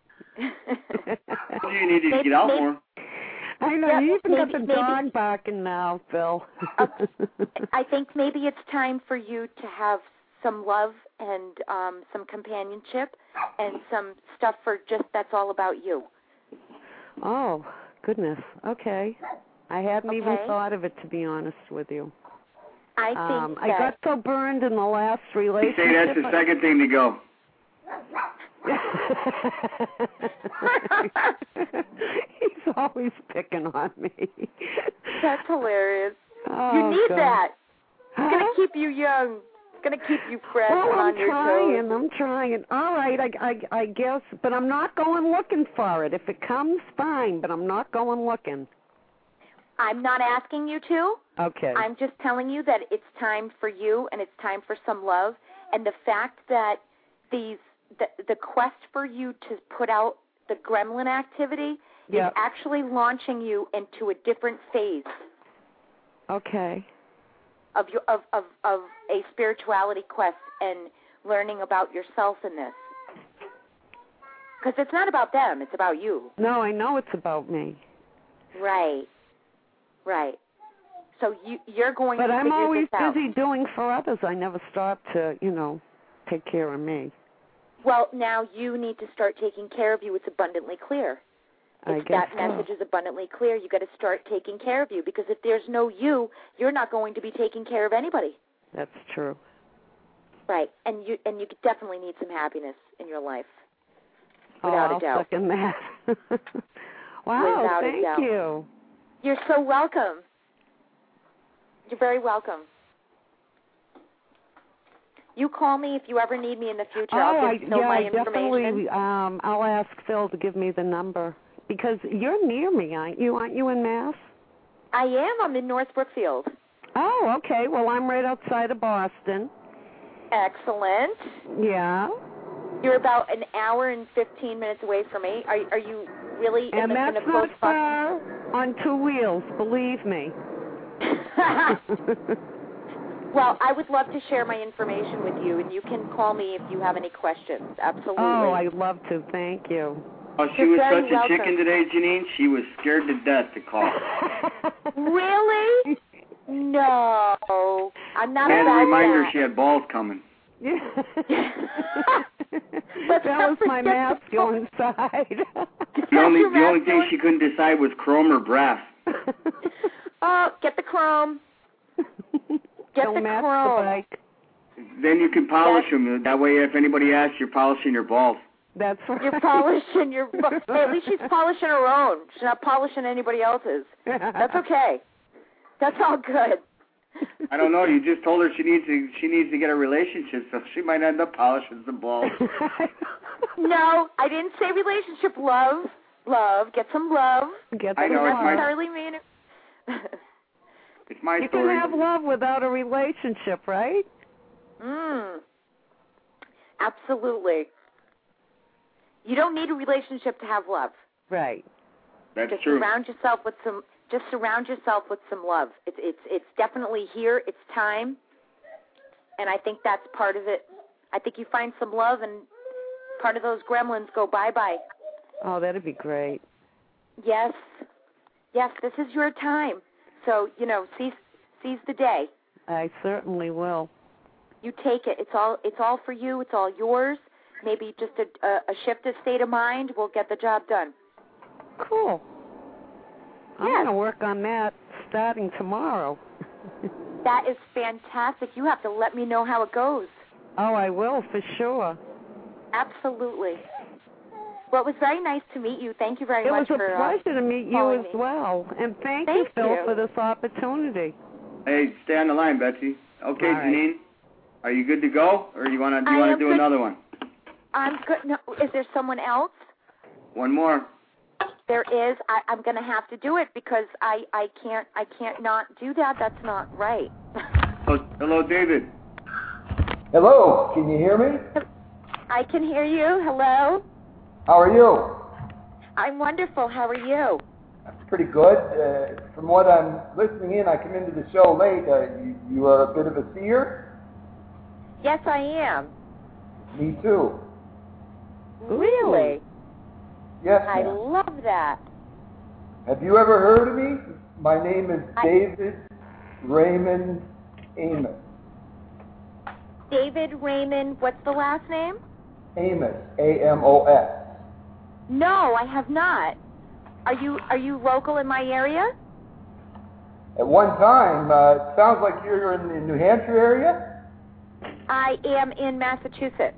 I told you you needed to Maybe- get out maybe- more. I know, Yep, you even got maybe- the maybe- dog barking now, Phil. Okay. I think maybe it's time for you to have some love and um, some companionship and some stuff for just that's all about you. Oh, goodness. Okay. I hadn't even Okay. thought of it, to be honest with you. I think Um, I that got so burned in the last You relationship. say that's the second thing to go. He's always picking on me. that's hilarious. Oh, you need God. that. It's Huh? gonna keep you young. It's gonna keep you fresh Well, and I'm on your trying. toes. I'm trying. All right, I, I, I guess, but I'm not going looking for it. If it comes, fine, but I'm not going looking. I'm not asking you to. Okay. I'm just telling you that it's time for you and it's time for some love. And the fact that these the, the quest for you to put out the gremlin activity Yep. is actually launching you into a different phase Okay. of your of, of, of a spirituality quest and learning about yourself in this. Because it's not about them, it's about you. No, I know it's about me. Right. Right. So you you're going But to I'm figure always this out. busy doing for others. I never stop to, you know, take care of me. Well, now you need to start taking care of you. It's abundantly clear. I If guess that message is abundantly clear, you got to start taking care of you, because if there's no you, you're not going to be taking care of anybody. That's true. Right. And you and you definitely need some happiness in your life. Oh, Without I'll a doubt. second that. Wow, Without a thank doubt. you. You're so welcome. You're very welcome. You call me if you ever need me in the future. Oh, I'll I, give Phil yeah, my I information. definitely. Um, I'll ask Phil to give me the number because you're near me, aren't you? Aren't you in Mass? I am. I'm in North Brookfield. Oh, okay. Well, I'm right outside of Boston. Excellent. Yeah. You're about an hour and fifteen minutes away from me. Are are you really in And the, that's in a close not far on two wheels, believe me. Well, I would love to share my information with you, and you can call me if you have any questions. Absolutely. Oh, I'd love to. Thank you. Oh, she You're was very such a welcome. chicken today, Janine. She was scared to death to call. Really? No. I'm not I had to about remind her that. she had balls coming. Yeah. Let's that not was my forget the masculine side. The only Your the only thing masculine- she couldn't decide was chrome or brass. Oh, get the chrome. Get Don't the match chrome. the bike. Then you can polish them. That way, if anybody asks, you're polishing your balls. That's right. You're polishing your. Hey, at least she's polishing her own. She's not polishing anybody else's. That's okay. That's all good. I don't know. You just told her she needs to she needs to get a relationship, so she might end up polishing some balls. No, I didn't say relationship. Love, love. Get some love. Get I some know, love. it's my- necessarily mean it. It's my You story. can have love without a relationship, right? Mm. Absolutely. You don't need a relationship to have love. Right. That's Just true. surround yourself with some. Just surround yourself with some love. It's it's it's definitely here. It's time, and I think that's part of it. I think you find some love, and part of those gremlins go bye bye. Oh, that'd be great. Yes, yes. This is your time. So you know, seize seize the day. I certainly will. You take it. It's all it's all for you. It's all yours. Maybe just a, a, a shift of state of mind will get the job done. Cool. I'm Yes. going to work on that starting tomorrow. That is fantastic. You have to let me know how it goes. Oh, I will, for sure. Absolutely. Well, it was very nice to meet you. Thank you very It much was a for uh, pleasure to meet you calling as me. well. And thank, Thank you, Phil, you. for this opportunity. Hey, stay on the line, Betsy. Okay, All right. Janine, are you good to go, or you want to do you I want am to do good. another one? I'm good. No, is there someone else? One more. There is. I, I'm going to have to do it because I, I can't I can't not do that. That's not right. Hello, hello, David. Hello, can you hear me? I can hear you. Hello. How are you? I'm wonderful. How are you? Pretty good. Uh, from what I'm listening in, I come into the show late. Uh, you, you are a bit of a seer? Yes, I am. Me too. Really? Yes, I ma'am. love that. Have you ever heard of me? My name is I- David Raymond Amos. David Raymond, what's the last name? Amos, A M O S. No, I have not. Are you are you local in my area? At one time, uh, it sounds like you're in the New Hampshire area. I am in Massachusetts.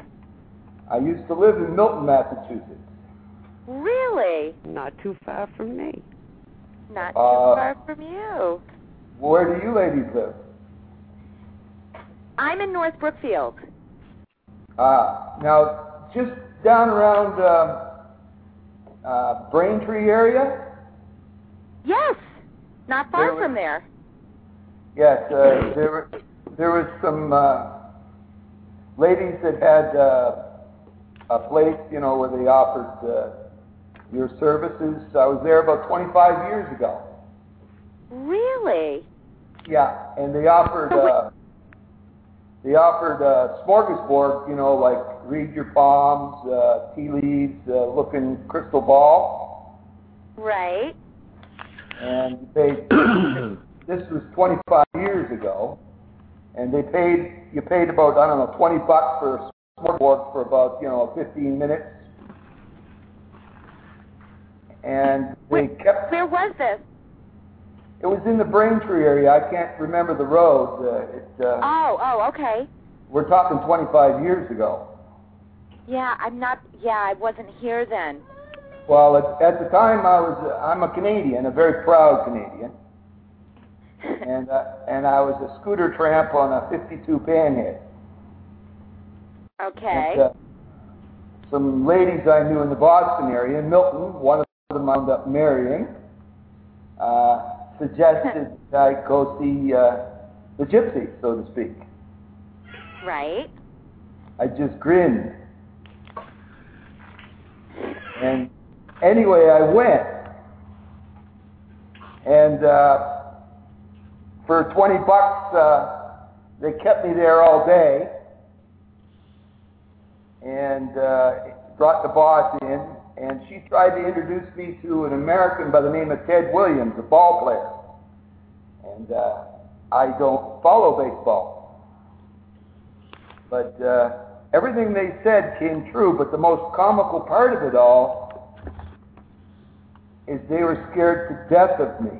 I used to live in Milton, Massachusetts. Really? Not too far from me. Not too Uh, far from you. Where do you ladies live? I'm in North Brookfield. Uh, now, just down around uh, uh, Braintree area? Yes. Not far There was- from there. Yes, uh, there were, there was some uh, ladies that had uh, a place, you know, where they offered uh, your services. I was there about twenty-five years ago. Really? Yeah, and they offered uh, they offered uh, smorgasbord, you know, like read your palms, uh, tea leaves, uh, looking crystal ball, Right. and you paid. This was twenty-five years ago, and they paid. You paid about I don't know twenty bucks for a smorgasbord for about you know fifteen minutes, and they Where, kept. where was this? It was in the Braintree area. I can't remember the road. Uh, it, uh, Oh, oh, okay. we're talking twenty-five years ago. Yeah, I'm not. Yeah, I wasn't here then. Well, at, at the time, I was uh, I'm a Canadian, a very proud Canadian, and uh, and I was a scooter tramp on a fifty-two Panhead. Okay. And, uh, some ladies I knew in the Boston area, in Milton, one of them I wound up marrying, uh, suggested I go see uh, the gypsy, so to speak. Right. I just grinned. And anyway, I went. And uh, for twenty bucks, uh, they kept me there all day. And uh, brought the boss in. And she tried to introduce me to an American by the name of Ted Williams, a ball player. And uh, I don't follow baseball. But uh, everything they said came true, but the most comical part of it all is they were scared to death of me.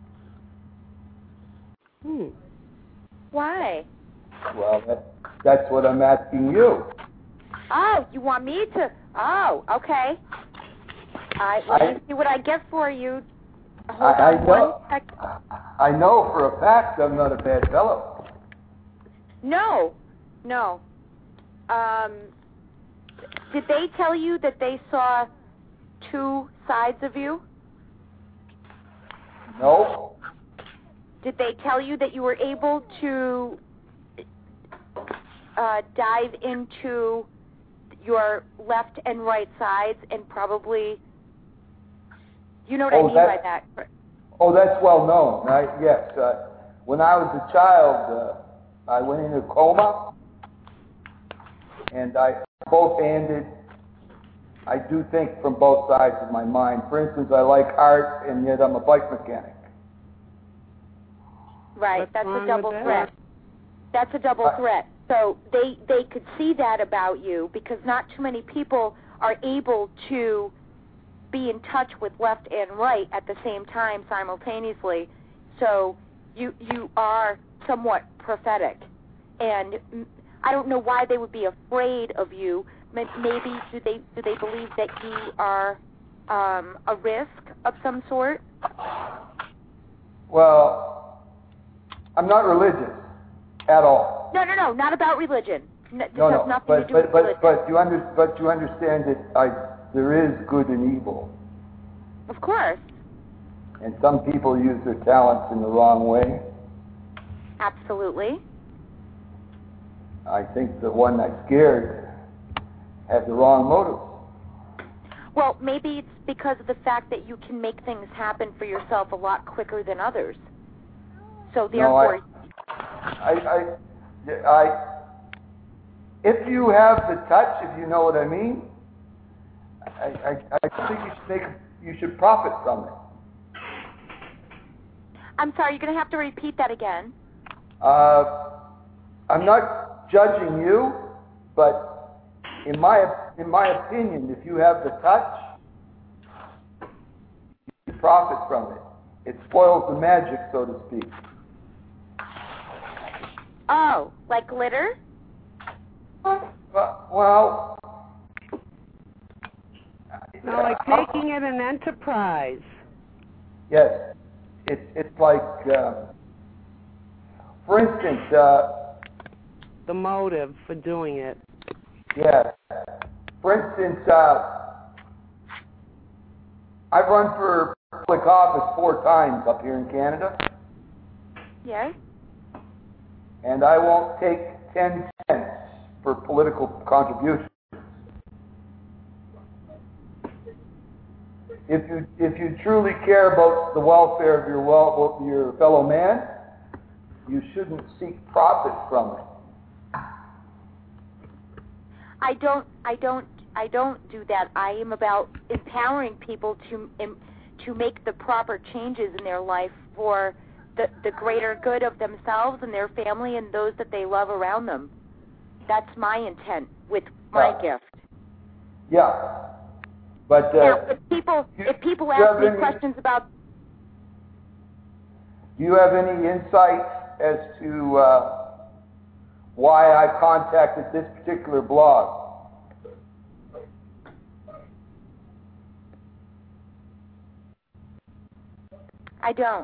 Hmm. Why? Well, that, that's what I'm asking you. Oh, you want me to? Oh, okay. All right, let me see what I get for you. hold I, on I one know, sec. I know for a fact I'm not a bad fellow. No, no. Um, did they tell you that they saw two sides of you? No. Did they tell you that you were able to uh, dive into your left and right sides and probably, you know what Oh, I mean that- by that? Oh, that's well known, right? Yes. Uh, when I was a child, uh, I went into a coma, and I both-handed. I do think from both sides of my mind. For instance, I like art, and yet I'm a bike mechanic. Right, What's that's wrong a double with that? threat. That's a double Uh, threat. So they they could see that about you because not too many people are able to be in touch with left and right at the same time simultaneously. So you you are somewhat prophetic, and mm, I don't know why they would be afraid of you. Maybe do they do they believe that you are um, a risk of some sort? Well, I'm not religious at all. No, no, no, not about religion. No, this No, has no. nothing But to do but with but religion. but you under but you understand that I there is good and evil, Of course, and some people use their talents in the wrong way. absolutely. I think the one that scared had the wrong motive. Well, maybe it's because of the fact that you can make things happen for yourself a lot quicker than others. So No, I, therefore, I, I, I, if you have the touch, if you know what I mean, I, I, I think you should make, you should profit from it. I'm sorry, you're going to have to repeat that again. Uh, I'm not judging you, but in my in my opinion, if you have the touch, you profit from it. It spoils the magic, so to speak. Oh, like glitter? Well, well No, like making it an enterprise. yes, it's it's like, uh, for instance, uh, The motive for doing it. yeah. For instance, uh, I've run for public office four times up here in Canada, Yes. and I won't take ten cents for political contributions. If you if you truly care about the welfare of your well your fellow man, you shouldn't seek profit from it. I don't, I don't, I don't do that. I am about empowering people to im, to make the proper changes in their life for the the greater good of themselves and their family and those that they love around them. That's my intent with my Yeah. gift. Yeah, but uh, Now, if people you- if people you ask have me any- questions about, do you have any insight as to uh, why I contacted this particular blog? I don't.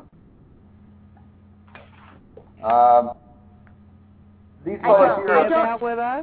Um, these I don't. fellows I here, Share don't- that with us?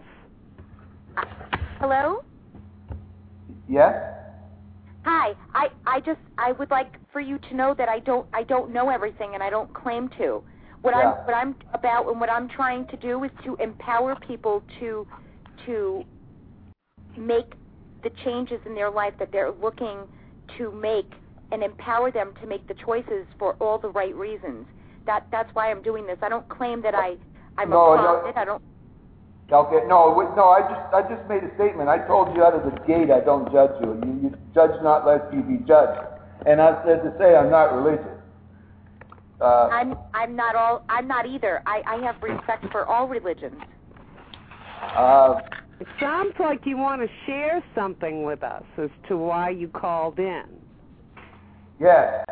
Hello? yes? Hi. I, I just I would like for you to know that I don't I don't know everything and I don't claim to. What I'm Yeah. what I'm about and what I'm trying to do is to empower people to to make the changes in their life that they're looking to make and empower them to make the choices for all the right reasons. That that's why I'm doing this. I don't claim that I I'm No, a no. prophet. I don't. Okay, no, wait, no. I just, I just made a statement. I told you out of the gate, I don't judge you. You, you judge not, lest you be judged. And I said to say, I'm not religious. Uh, I'm I'm not all I'm not either. I, I have respect for all religions. uh, It sounds like you want to share something with us as to why you called in. yes.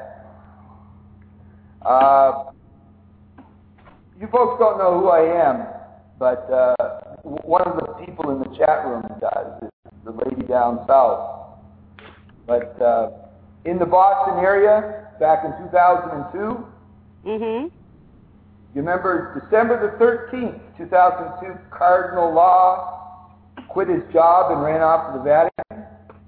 Uh, you folks don't know who I am, but uh, w- one of the people in the chat room does. It's the lady down south. But uh, in the Boston area, back in two thousand two. Mm-hmm. You remember December the thirteenth, two thousand two, Cardinal Law quit his job and ran off to the Vatican?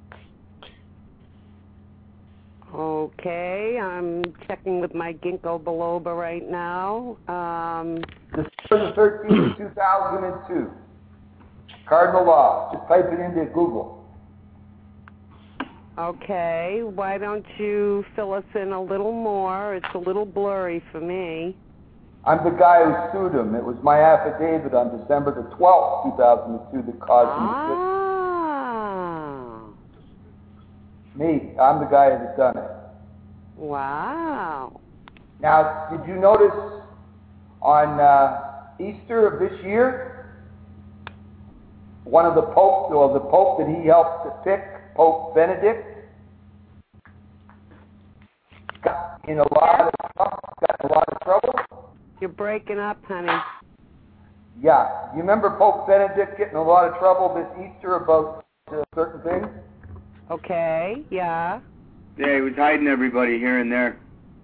Okay, I'm checking with my ginkgo biloba right now. Um, December the thirteenth, two thousand two. Cardinal Law. Just type it into Google. okay, why don't you fill us in a little more? It's a little blurry for me. I'm the guy who sued him. It was my affidavit on December the twelfth, two thousand two that caused him to quit. Ah, Me. I'm the guy that done it. wow. Now, did you notice on uh, Easter of this year, one of the popes, or the pope that he helped to pick, Pope Benedict, got in a lot of got in a lot of trouble? You're breaking up, honey. Yeah. You remember Pope Benedict getting in a lot of trouble this Easter about uh, certain things? Okay, yeah. Yeah, he was hiding everybody here and there.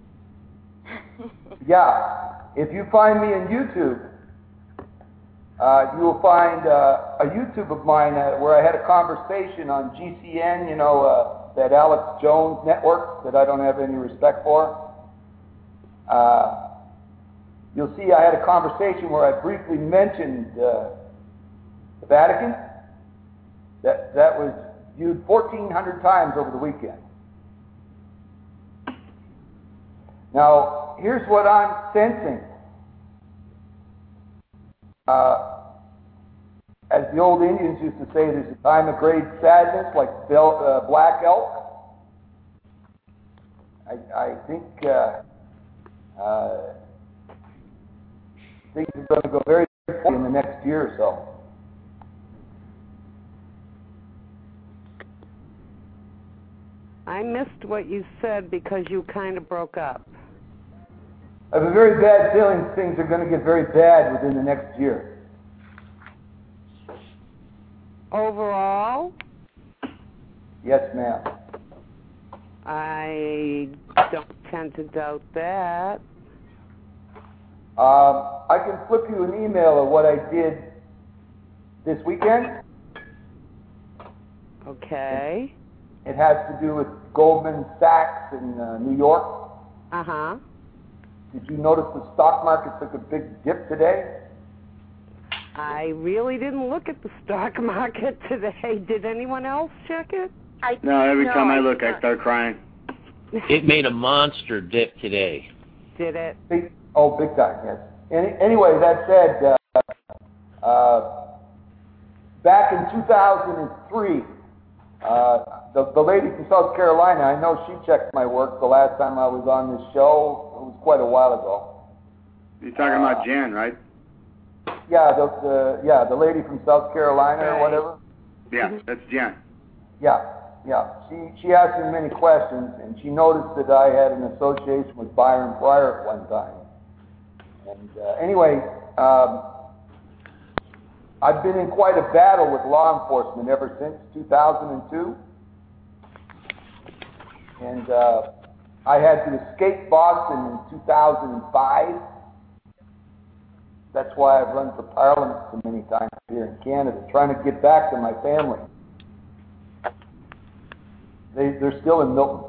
Yeah. If you find me on YouTube, uh, you will find uh, a YouTube of mine uh, where I had a conversation on G C N, you know, uh, that Alex Jones network that I don't have any respect for. Uh, you'll see I had a conversation where I briefly mentioned uh, the Vatican. That, that was viewed fourteen hundred times over the weekend. Now, here's what I'm sensing. Uh, as the old Indians used to say, there's a time of great sadness, like bel- uh, black elk. I, I think uh, uh, things are going to go very poorly in the next year or so. I missed what you said because you kind of broke up. I have a very bad feeling things are going to get very bad within the next year. Overall, Yes, ma'am. I don't tend to doubt that. Um, I can flip you an email of what I did this weekend. Okay. It has to do with Goldman Sachs in uh, New York. Uh-huh. Did you notice the stock market took a big dip today? I really didn't look at the stock market today. Did anyone else check it? I, No, every no, time I I look, did I not. start crying. It made a monster dip today. Did it? Big, oh, big time, yes. Any, anyway, that said, uh, uh, back in two thousand three, uh, the, the lady from South Carolina, I know she checked my work the last time I was on this show. It was quite a while ago. You're talking Uh, about Jan, right? Yeah, the, the yeah the lady from South Carolina or Right. whatever. Yeah, that's Jan. Yeah, yeah. She she asked me many questions, and she noticed that I had an association with Byron Pryor at one time. And uh, anyway, um, I've been in quite a battle with law enforcement ever since two thousand two, and uh, I had to escape Boston in two thousand five. That's why I've run for Parliament so many times here in Canada, trying to get back to my family. They, they're still in Milton.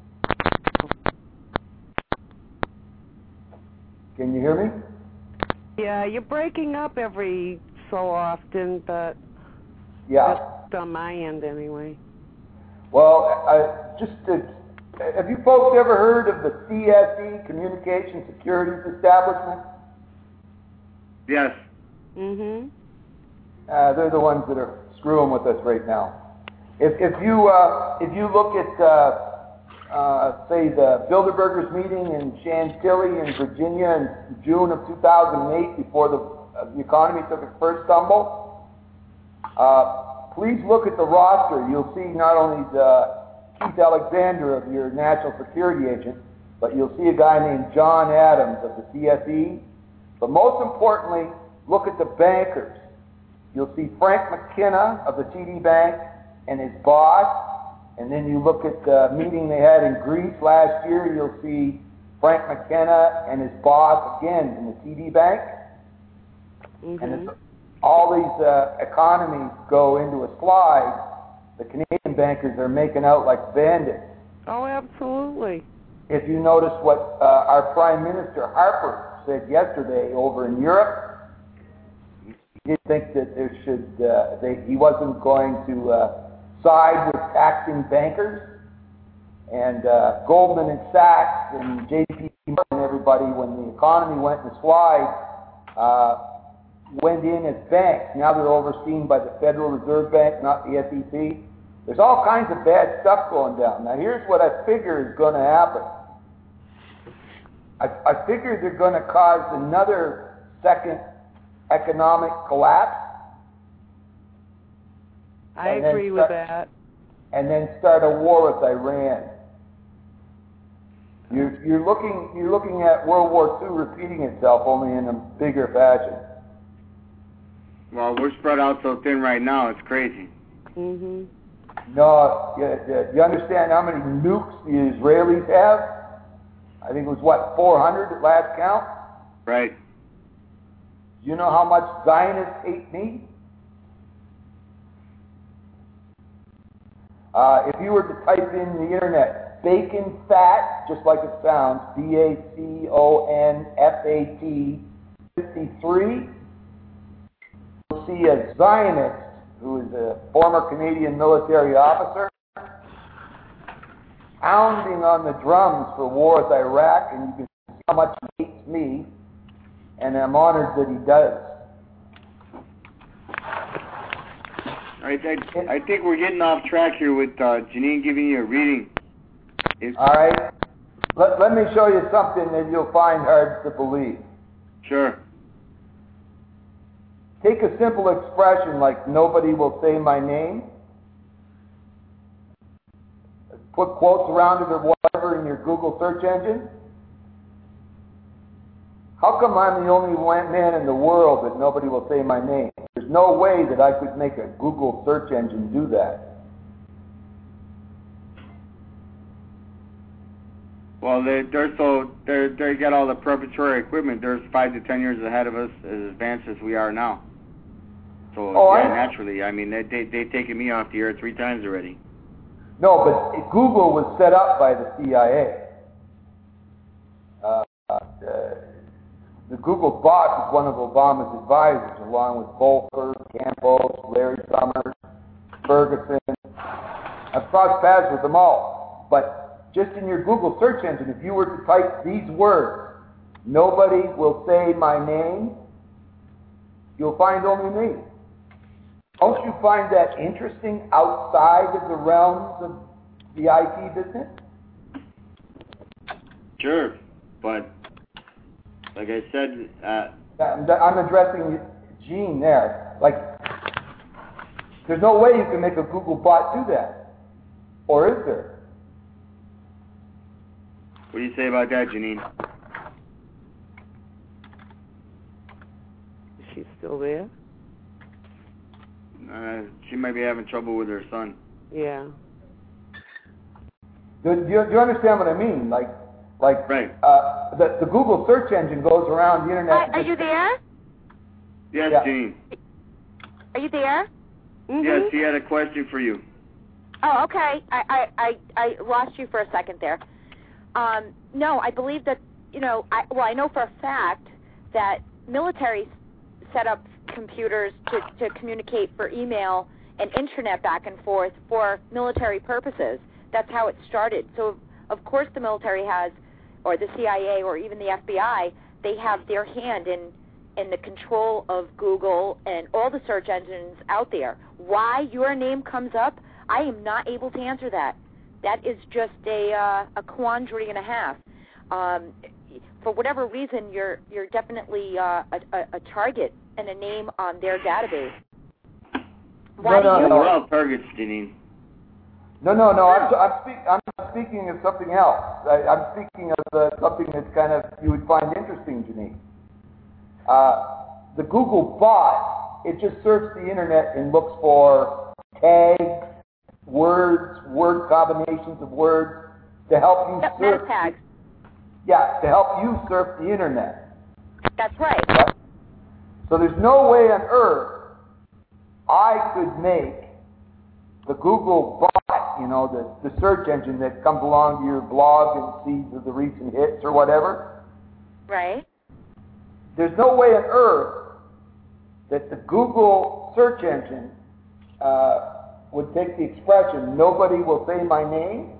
Can you hear me? Yeah, you're breaking up every so often, but Yeah. just on my end anyway. Well, I, just to, have you folks ever heard of the C S E, Communication Securities Establishment? Yes. Mm-hmm. Uh, they're the ones that are screwing with us right now. If, if you uh, if you look at uh, uh, say the Bilderbergers meeting in Chantilly in Virginia in June of two thousand eight, before the uh, the economy took its first stumble, uh, please look at the roster. You'll see not only the Keith Alexander of your national security agent, but you'll see a guy named John Adams of the C S E. But most importantly, look at the bankers. You'll see Frank McKenna of the T D Bank and his boss, And then you look at the meeting they had in Greece last year, you'll see Frank McKenna and his boss again in the T D Bank. Mm-hmm. And it's, all these uh, economies go into a slide. The Canadian bankers are making out like bandits. Oh, absolutely. If you notice what uh, our Prime Minister Harper said yesterday over in Europe, he did think that there should, uh, they, he wasn't going to uh, side with taxing bankers. And uh, Goldman and Sachs and J P Morgan and everybody, when the economy went in the slide, uh, went in as banks. Now they're overseen by the Federal Reserve Bank, not the S E C. There's all kinds of bad stuff going down. Now here's what I figure is going to happen. I, I figure they're going to cause another second economic collapse. I agree with that. And then start a war with Iran. You're, you're looking you're looking at World War Two repeating itself, only in a bigger fashion. Well, we're spread out so thin right now, it's crazy. Mm-hmm. No, you, you understand how many nukes the Israelis have? I think it was, what, four hundred at last count? Right. Do you know how much Zionists hate me? Uh, if you were to type in the internet, bacon fat, just like it sounds, B A C O N F A T fifty-three, you'll see a Zionist who is a former Canadian military officer pounding on the drums for war with Iraq, and you can see how much he hates me, and I'm honored that he does. I, I, I think we're getting off track here with uh, Janine giving you a reading. It's, All right. Let, let me show you something that you'll find hard to believe. Sure. Take a simple expression like nobody will say my name. Put quotes around it or whatever in your Google search engine. How come I'm the only one man in the world that nobody will say my name? There's no way that I could make a Google search engine do that. Well, they, they're so they they got all the preparatory equipment. They're five to ten years ahead of us, as advanced as we are now. So oh, yeah, I, naturally, I mean, they they they've taken me off the air three times already. No, but Google was set up by the C I A. Uh, uh, the Google boss is one of Obama's advisors, along with Volcker, Campos, Larry Summers, Ferguson. I've crossed paths with them all. But just in your Google search engine, if you were to type these words, nobody will say my name, you'll find only me. Don't you find that interesting outside of the realms of the I T business? Sure, but like I said, uh, I'm addressing Gene there. Like, there's no way you can make a Google bot do that, or is there? What do you say about that, Janine? Is she still there? Uh, she might be having trouble with her son. Yeah. Do, do, you, do you understand what I mean? Like, like right. uh, the, the Google search engine goes around the internet. Hi, are you there? Yes, yeah. Janine. Are you there? Mm-hmm. Yes, he had a question for you. Oh, okay. I, I, I, I lost you for a second there. Um, no, I believe that, you know, I, well, I know for a fact that military set up computers to, to communicate for email and internet back and forth for military purposes. That's how it started. So, of course, the military has, or the C I A, or even the F B I, they have their hand in, in the control of Google and all the search engines out there. Why your name comes up, I am not able to answer that. That is just a uh, a quandary and a half. Um, for whatever reason, you're you're definitely uh, a, a, a target and a name on their database. Why no, no, do you? no. We're all targets, Janine. No, no, no. I'm, I'm, speak, I'm speaking of something else. I, I'm speaking of uh, something that's kind of you would find interesting, Janine. Uh, the Google bot, it just surfs the internet and looks for tags, words, word combinations of words to help you Yep, surf. meta tags. Yeah, to help you surf the internet. That's right. Right? So there's no way on earth I could make the Google bot, you know, the, the search engine that comes along to your blog and sees the recent hits or whatever. Right. There's no way on earth that the Google search engine uh, would take the expression, nobody will say my name,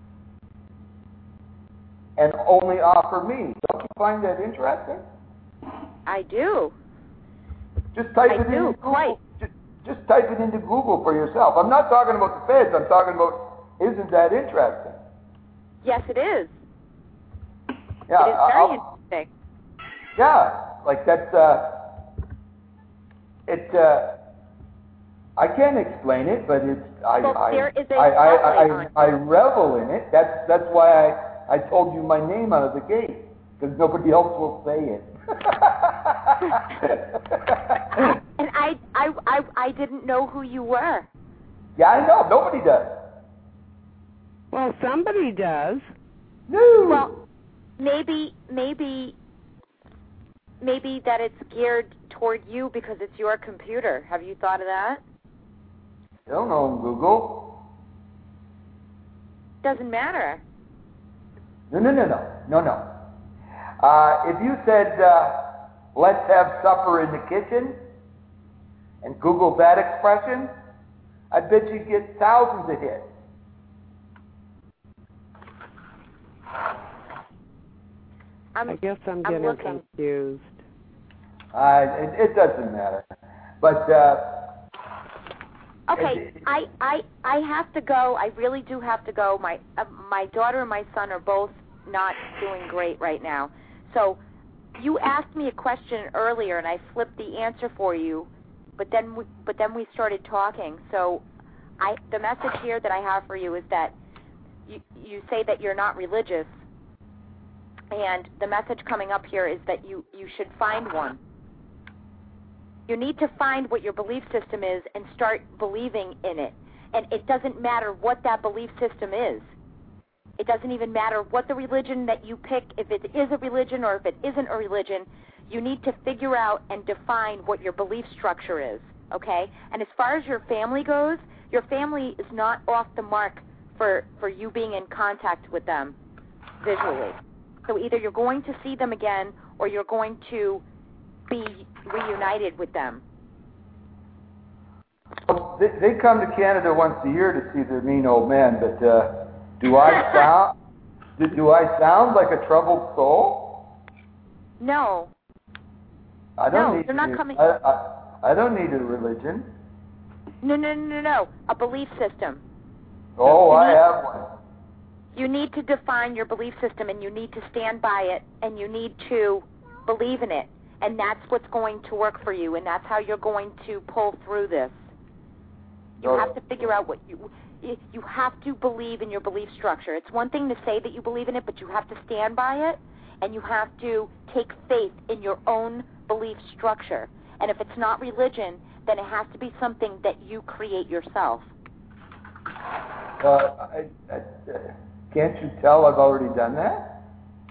and only offer me. Don't you find that interesting? I do. Just type I it do, into Google. quite. Just, just type it into Google for yourself. I'm not talking about the feds. I'm talking about, isn't that interesting? Yes, it is. Yeah, it is very I'll, interesting. yeah, like that's, uh, it, uh, I can't explain it, but it's, I, Well, I, there is a I, I, I, spotlight I, I revel in it. That's, that's why I, I told you my name out of the gate, because nobody else will say it. And I, I, I, I didn't know who you were. Yeah, I know. Nobody does. Well, somebody does. No. Well, maybe, maybe, maybe that it's geared toward you because it's your computer. Have you thought of that? I don't know Google. Doesn't matter. No, no, no, no, no, no. Uh, if you said, uh, let's have supper in the kitchen, and Google that expression, I bet you'd get thousands of hits. I'm, I guess I'm I'm getting looking. confused. Uh, it, it doesn't matter. But, uh, Okay, it- I, I, I have to go. I really do have to go. My, uh, my daughter and my son are both not doing great right now. So, you asked me a question earlier, and I flipped the answer for you. But then, we, but then we started talking. So, I, the message here that I have for you is that you, you say that you're not religious, and the message coming up here is that you, you should find one. You need to find what your belief system is and start believing in it. And it doesn't matter what that belief system is. It doesn't even matter what the religion that you pick, if it is a religion or if it isn't a religion. You need to figure out and define what your belief structure is, okay? And as far as your family goes, your family is not off the mark for, for you being in contact with them visually. So either you're going to see them again or you're going to be reunited with them. Well, they, they come to Canada once a year to see their mean old man, but uh, do I sound do, do I sound like a troubled soul? No. I don't No, need they're not to- coming- I, I, I don't need a religion. No, no, no, no, no. A belief system. Oh, You I need- have one. You need to define your belief system, and you need to stand by it, and you need to believe in it. And that's what's going to work for you, and that's how you're going to pull through this. You Oh. have to figure out what you... You have to believe in your belief structure. It's one thing to say that you believe in it, but you have to stand by it, and you have to take faith in your own belief structure. And if it's not religion, then it has to be something that you create yourself. Uh, I, I, uh, can't you tell I've already done that?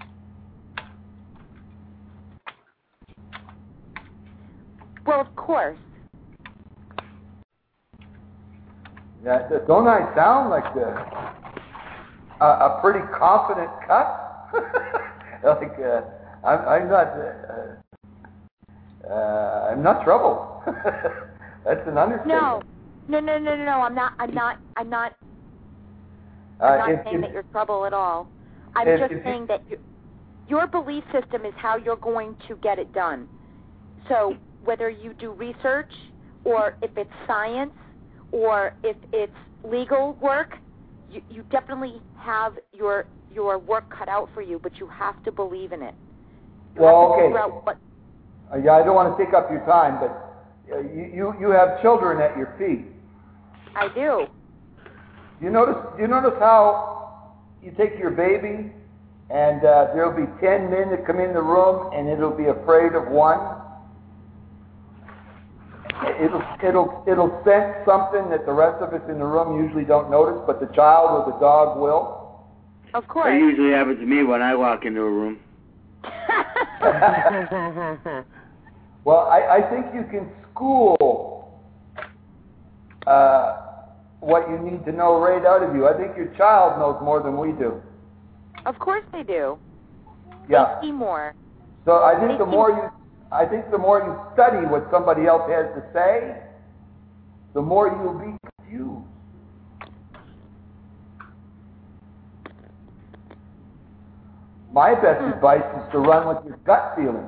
Well, of course. Yeah, don't I sound like a, a, a pretty confident cut? like uh, I'm, I'm not. Uh, uh, I'm not troubled. That's an understatement. No, no, no, no, no, no. I'm not. I'm not. I'm not. Uh, I'm not if, saying if, that you're trouble at all. I'm if- just if you- saying that you, your belief system is how you're going to get it done. So whether you do research, or if it's science, or if it's legal work, you, you definitely have your your work cut out for you. But you have to believe in it. You Well, have to okay. figure out what. uh, yeah, I don't want to take up your time, but uh, you, you you have children at your feet. I do. You notice? You notice how you take your baby, and uh, there'll be ten men that come in the room, and it'll be afraid of one. it'll it'll it'll sense something that the rest of us in the room usually don't notice, but the child or the dog will. Of course. That usually happens to me when I walk into a room. Well, I, I think you can school uh, what you need to know right out of you. I think your child knows more than we do. Of course they do. Yeah. They see more. So I think They the see more you, I think the more you study what somebody else has to say, the more you'll be confused. My best Hmm. advice is to run with your gut feeling.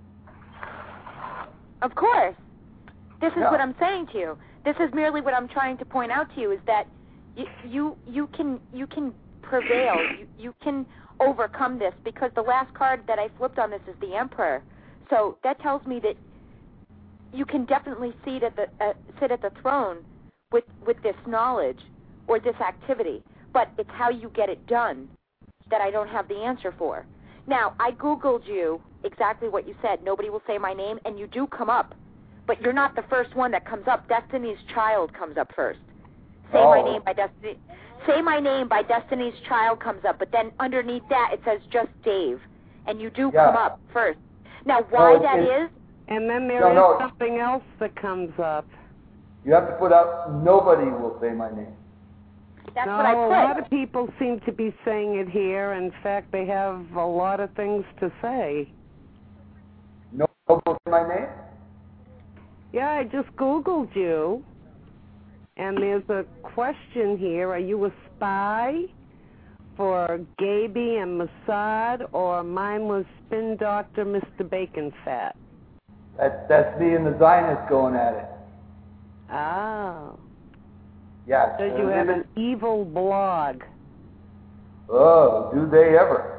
Of course. This is Yeah. what I'm saying to you. This is merely what I'm trying to point out to you is that you you, you can you can prevail. You, you can overcome this because the last card that I flipped on this is the Emperor. So that tells me that you can definitely sit at the uh, sit at the throne with with this knowledge or this activity, but it's how you get it done that I don't have the answer for. Now, I Googled you, exactly what you said. Nobody will say my name, and you do come up. But you're not the first one that comes up. Destiny's Child comes up first. Say Oh. my name by Destiny. Say my name by Destiny's Child comes up, but then underneath that it says just Dave, and you do Yeah. come up first. Now, why No, that it's- is? And then there No, is no. something else that comes up. You have to put up, nobody will say my name. That's no, what I a put. lot of people seem to be saying it here. In fact, they have a lot of things to say. Nobody will say my name? Yeah, I just Googled you, and there's a question here. Are you a spy for Gaby and Mossad or mindless spin doctor Mister Bacon Fat? That's, that's me and the Zionist going at it. Oh. Yes. Says you have an evil blog. Oh, do they ever?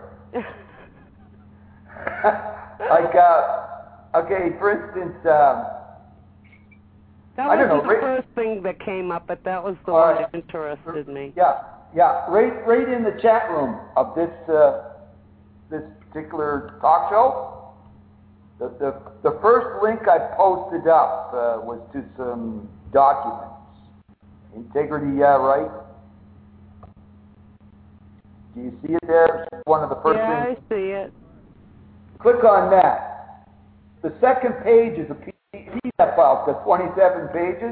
Like, uh, okay, for instance, um, That I don't wasn't know, the right- first thing that came up, but that was the All one right. that interested me. yeah, yeah, right, right in the chat room of this, uh, this particular talk show, the, the, the first link I posted up uh, was to some documents. Integrity uh, Right? Do you see it there? It's one of the first Yeah, things. I see it. Click on that. The second page is a P D F file, it's got twenty-seven pages.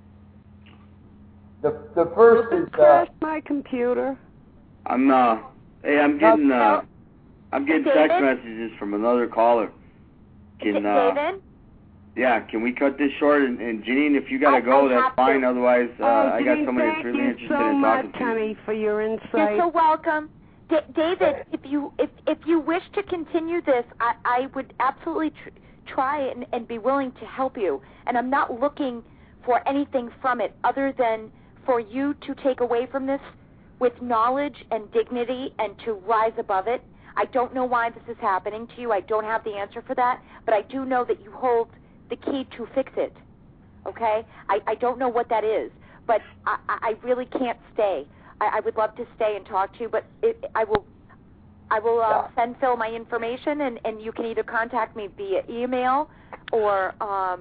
The the first Will is this uh, crash my computer? I'm uh, hey, I'm getting uh, No. I'm getting David? text messages from another caller. Can D- uh, David? yeah, can we cut this short? And, and Janine, if you gotta I- go, I that's have fine. to. Otherwise, uh, oh, I got Janine, somebody that's thank really you interested so in much, talking to you. honey, for your insight. You're so welcome. D- David, if you if if you wish to continue this, I, I would absolutely tr- try and, and be willing to help you. And I'm not looking for anything from it other than for you to take away from this with knowledge and dignity and to rise above it. I don't know why this is happening to you. I don't have the answer for that, but I do know that you hold the key to fix it. Okay? I, I don't know what that is, but I, I I really can't stay. I, I would love to stay and talk to you, but it, I will I will uh, Yeah. send Phil my information, and, and you can either contact me via email or um,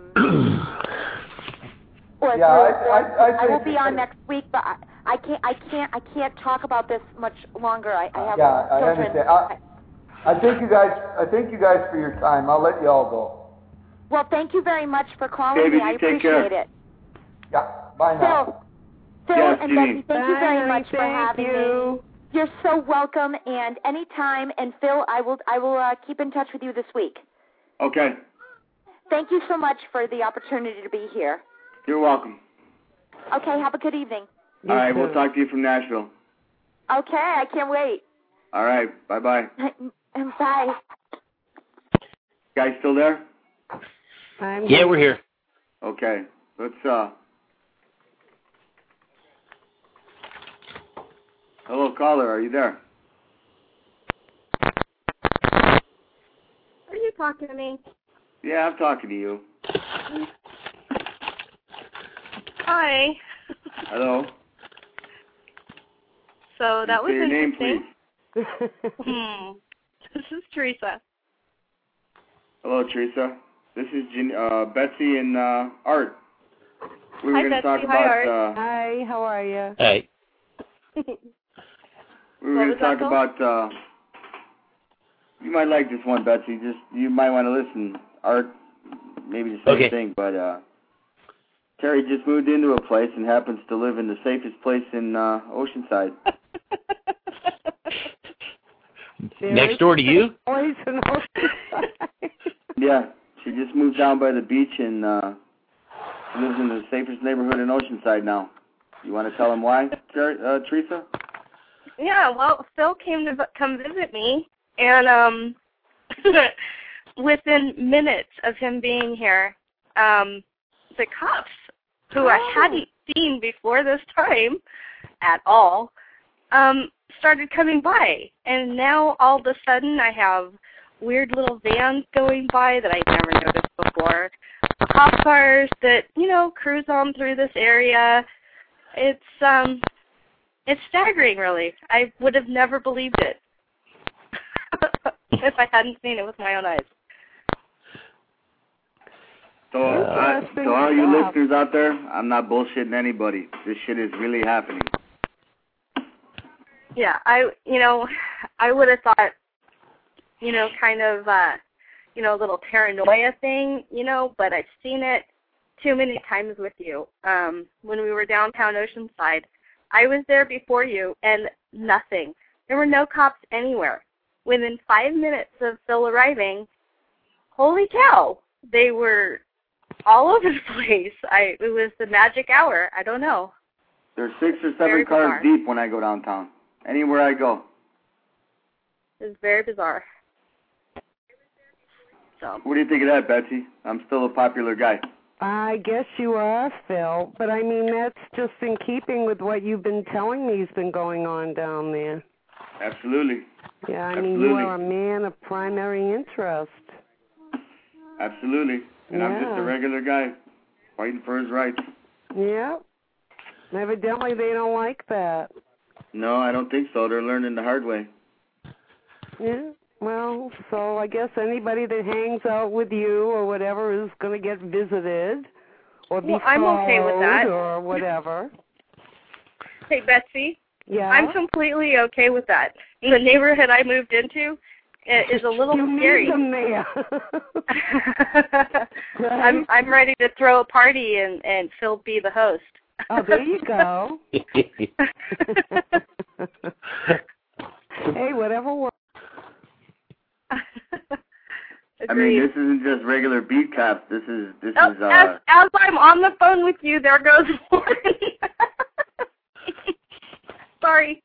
or, Yeah, through, I- or I- I I will think- be on next week. But I, I can't I can't I can't talk about this much longer. I, I have Yeah, I children. understand. I- I thank you guys. I thank you guys for your time. I'll let you all go. Well, thank you very much for calling David, me. I you take care. appreciate it. Yeah. Bye now. Phil, Phil Yes, and Jeannie. Becky, thank you Bye, very honey, much for thank having you. me. You're so welcome, and anytime. And Phil, I will I will uh, keep in touch with you this week. Okay, Thank you so much for the opportunity to be here. you're welcome. Okay, have a good evening. You All right, we'll too. talk to you from Nashville. Okay, I can't wait. All right, bye bye. Bye. Guys, still there? I'm Yeah, we're here. Okay, let's uh. Hello, caller, are you there? Are you talking to me? Yeah, I'm talking to you. Hi. Hello. So that was Say your name, interesting. please. Hmm. This is Teresa. Hello, Teresa. This is Jan- uh, Betsy and uh, Art. We were Hi, going to talk Betsy. Hi, Art. about. Uh, Hi, how are you? Hey. we were What going was to talk that, Phil? about. Uh, you might like this one, Betsy. Just you might want to listen. Art, maybe the same Okay. thing, but uh, Terry just moved into a place and happens to live in the safest place in uh, Oceanside. Next door to you? Boys in Oceanside. Yeah, she just moved down by the beach and uh, she lives in the safest neighborhood in Oceanside now. You want to tell him why, Ter- uh, Teresa? Yeah, well, Phil came to v- come visit me, and um, within minutes of him being here, um, the cops, who Oh. I hadn't seen before this time at all, um, started coming by. And now all of a sudden I have weird little vans going by that I never noticed before. Cop cars that, you know, cruise on through this area. It's um it's staggering, really. I would have never believed it if I hadn't seen it with my own eyes. So, uh, Interesting to all you stuff. listeners out there, I'm not bullshitting anybody. This shit is really happening. Yeah, I, you know, I would have thought, you know, kind of, uh, you know, a little paranoia thing, you know, but I've seen it too many times with you. Um, when we were downtown Oceanside, I was there before you, and nothing. There were no cops anywhere. Within five minutes of Phil arriving, holy cow, they were all over the place. I, it was the magic hour. I don't know. There's six or seven Very cars bizarre. deep when I go downtown. Anywhere I go. It was very bizarre. So. What do you think of that, Betsy? I'm still a popular guy. I guess you are, Phil, but I mean, that's just in keeping with what you've been telling me has been going on down there. Absolutely. Yeah, I Absolutely. mean, you are a man of primary interest. Absolutely. And I'm just Yeah. a regular guy fighting for his rights. Yeah. Evidently, they don't like that. No, I don't think so. They're learning the hard way. Yeah. Well, so I guess anybody that hangs out with you or whatever is going to get visited or be Well, I'm okay with that. followed or whatever. Hey, Betsy, Yeah. I'm completely okay with that. The neighborhood I moved into i- is a little you scary. need them there. I'm I'm ready to throw a party and and Phil be the host. Oh, there you go. Hey, whatever works. I mean, this isn't just regular beat cops. This is this oh, is uh. as as I'm on the phone with you, there goes one. Sorry.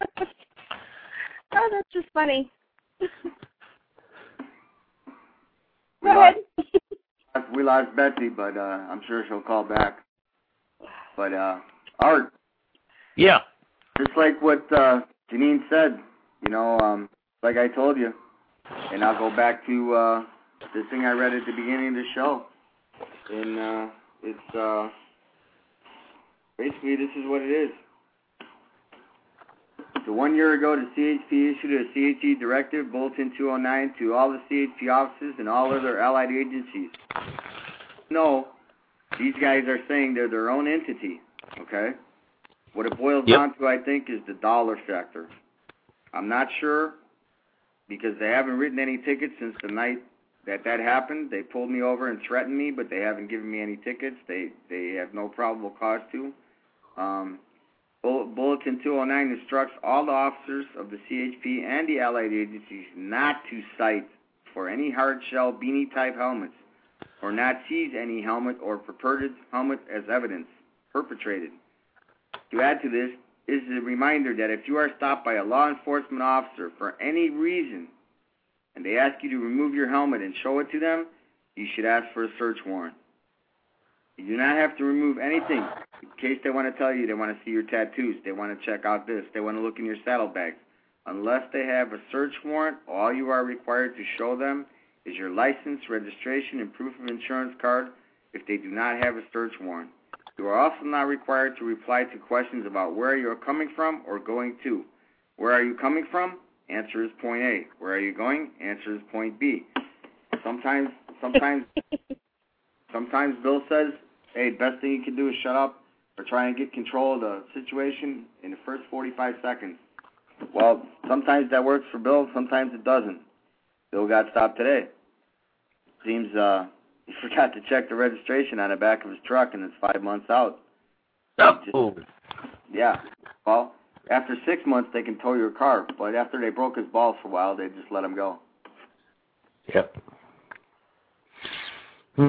Oh, that's just funny. we, Go ahead. lost, we lost Betsy, but uh, I'm sure she'll call back. But uh, Art, Yeah. just like what uh, Janine said, you know, um, like I told you, and I'll go back to uh, the thing I read at the beginning of the show, and uh, it's uh, basically this is what it is. So one year ago, the C H P issued a C H E directive, Bulletin two oh nine, to all the C H P offices and all other allied agencies. No, these guys are saying they're their own entity, okay? What it boils Yep. down to, I think, is the dollar factor. I'm not sure, because they haven't written any tickets since the night that that happened. They pulled me over and threatened me, but they haven't given me any tickets. They they have no probable cause to. Um, Bulletin two oh nine instructs all the officers of the C H P and the allied agencies not to cite for any hard shell beanie type helmets, or not seize any helmet or purported helmet as evidence perpetrated. To add to this is a reminder that if you are stopped by a law enforcement officer for any reason and they ask you to remove your helmet and show it to them, you should ask for a search warrant. You do not have to remove anything. In case they want to tell you they want to see your tattoos, they want to check out this, they want to look in your saddlebags. Unless they have a search warrant, all you are required to show them is your license, registration, and proof of insurance card if they do not have a search warrant. You are also not required to reply to questions about where you are coming from or going to. Where are you coming from? Answer is point A. Where are you going? Answer is point B. Sometimes, sometimes, sometimes Bill says hey, best thing you can do is shut up or try and get control of the situation in the first forty-five seconds. Well, sometimes that works for Bill, sometimes it doesn't. Bill got stopped today. Seems uh, he forgot to check the registration on the back of his truck, and it's five months out. Oh. Just, yeah. Well, after six months, they can tow your car, but after they broke his balls for a while, they just let him go. Yep. Hmm.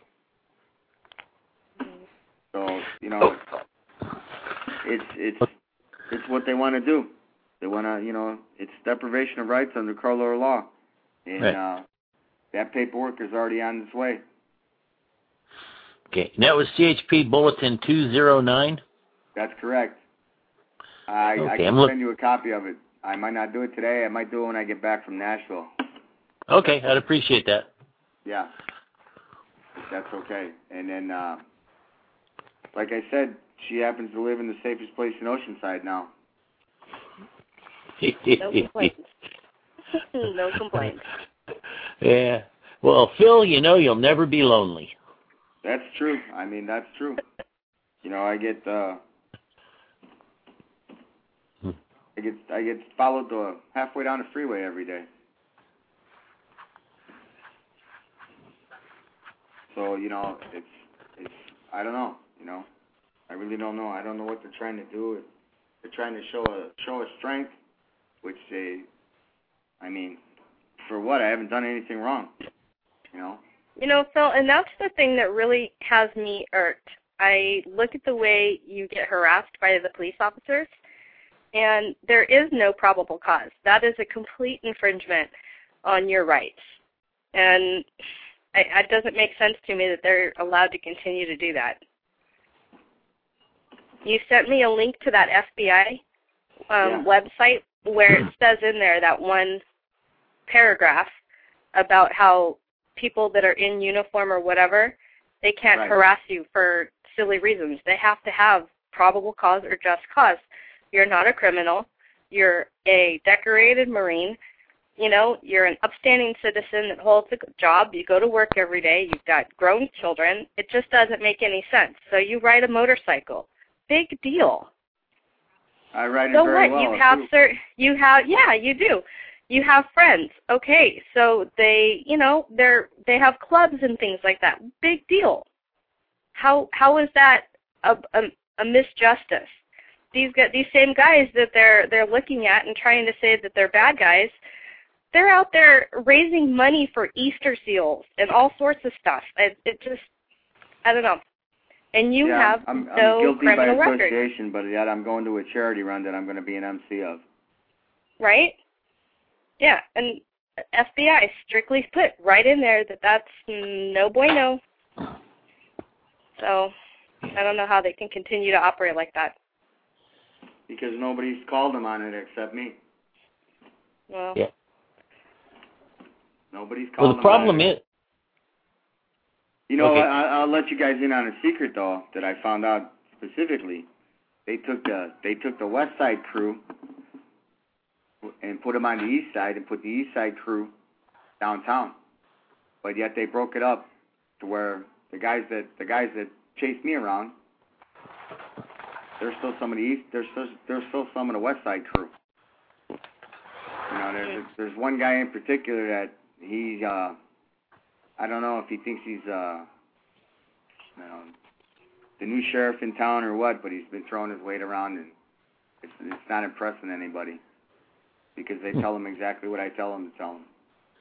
So, you know, it's it's it's what they want to do. They want to, you know, it's deprivation of rights under color of law, and Right. uh, that paperwork is already on its way. Okay, and that was C H P Bulletin two oh nine? That's correct. I, Okay, I can I'm look- send you a copy of it. I might not do it today. I might do it when I get back from Nashville. Okay, I'd appreciate that. Yeah, that's okay. And then, uh, like I said, she happens to live in the safest place in Oceanside now. No complaints. No complaints. Yeah. Well, Phil, you know you'll never be lonely. That's true. I mean, that's true. You know, I get, uh, I get, I get followed to halfway down the freeway every day. So, you know, it's, it's, I don't know, you know, I really don't know. I don't know what they're trying to do. They're trying to show a, show a strength, which they, I mean, for what? I haven't done anything wrong, you know? You know, Phil, and that's the thing that really has me irked. I look at the way you get harassed by the police officers, and there is no probable cause. That is a complete infringement on your rights. And I, it doesn't make sense to me that they're allowed to continue to do that. You sent me a link to that F B I um, Yeah. website where it says in there that one paragraph about how people that are in uniform or whatever, they can't Right. harass you for silly reasons. They have to have probable cause or just cause. You're not a criminal. You're a decorated Marine. You know, you're an upstanding citizen that holds a job. You go to work every day. You've got grown children. It just doesn't make any sense. So you ride a motorcycle. Big deal. I write it So very what? well. You have too. cert. You have yeah. You do. You have friends. Okay, so they, you know, they're they have clubs and things like that. Big deal. How how is that a a, a misjustice? These got these same guys that they're they're looking at and trying to say that they're bad guys. They're out there raising money for Easter seals and all sorts of stuff. It, it just, I don't know. And you yeah, have I'm, I'm no guilty criminal by record, association, but yet I'm going to a charity run that I'm going to be an M C of. right? Yeah, and F B I strictly put right in there that that's no bueno. So I don't know how they can continue to operate like that. Because nobody's called them on it except me. Well, Yeah. Nobody's called Well, the them problem on it. is, You know, Okay. I, I'll let you guys in on a secret though that I found out specifically. They took the they took the West Side crew and put them on the East Side and put the East Side crew downtown, but yet they broke it up to where the guys that the guys that chased me around, there's still some of the East, there's still, there's still some of the West Side crew. You know, there's there's one guy in particular that he uh, I don't know if he thinks he's uh, you know, the new sheriff in town or what, but he's been throwing his weight around and it's it's not impressing anybody because they tell him exactly what I tell them to tell him.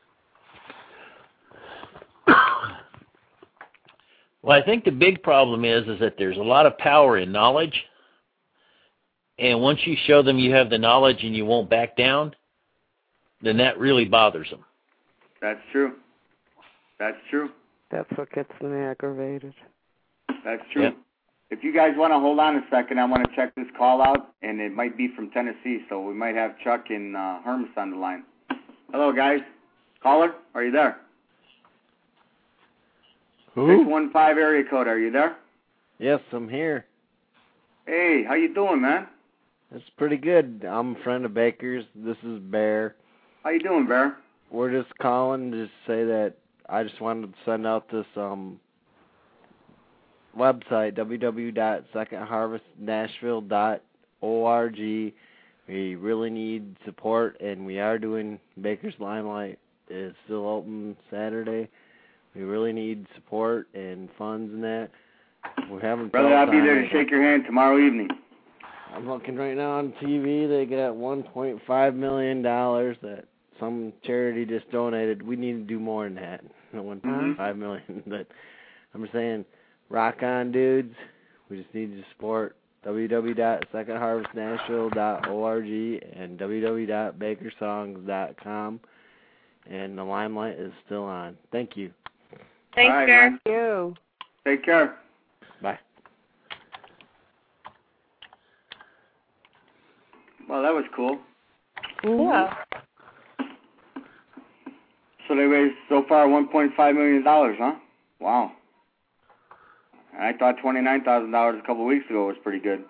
well, I think the big problem is is that there's a lot of power in knowledge, and once you show them you have the knowledge and you won't back down, then that really bothers them. That's true. That's true. That's what gets them aggravated. That's true. Yep. If you guys want to hold on a second, I want to check this call out, and it might be from Tennessee, so we might have Chuck and uh, Hermes on the line. Hello, guys. Caller, are you there? Who? six one five area code, are you there? Yes, I'm here. Hey, how you doing, man? It's pretty good. I'm a friend of Baker's. This is Bear. How you doing, Bear? We're just calling to say that I just wanted to send out this um website, w w w dot second harvest nashville dot org. We really need support, and we are doing Baker's Limelight. It's still open Saturday. We really need support and funds and that. We're having Brother, I'll be there to shake your hand tomorrow evening. I'm looking right now on T V. They got one point five million dollars that some charity just donated. We need to do more than that. one point five million dollars. But I'm saying, rock on, dudes. We just need to support w w w dot second harvest nashville dot org and w w w dot baker songs dot com. And the Limelight is still on. Thank you. Thanks, right, sir. Thank you. Take care. Bye. Well, that was cool. Yeah. So they raised so far one point five million dollars, huh? Wow. I thought twenty-nine thousand dollars a couple of weeks ago was pretty good.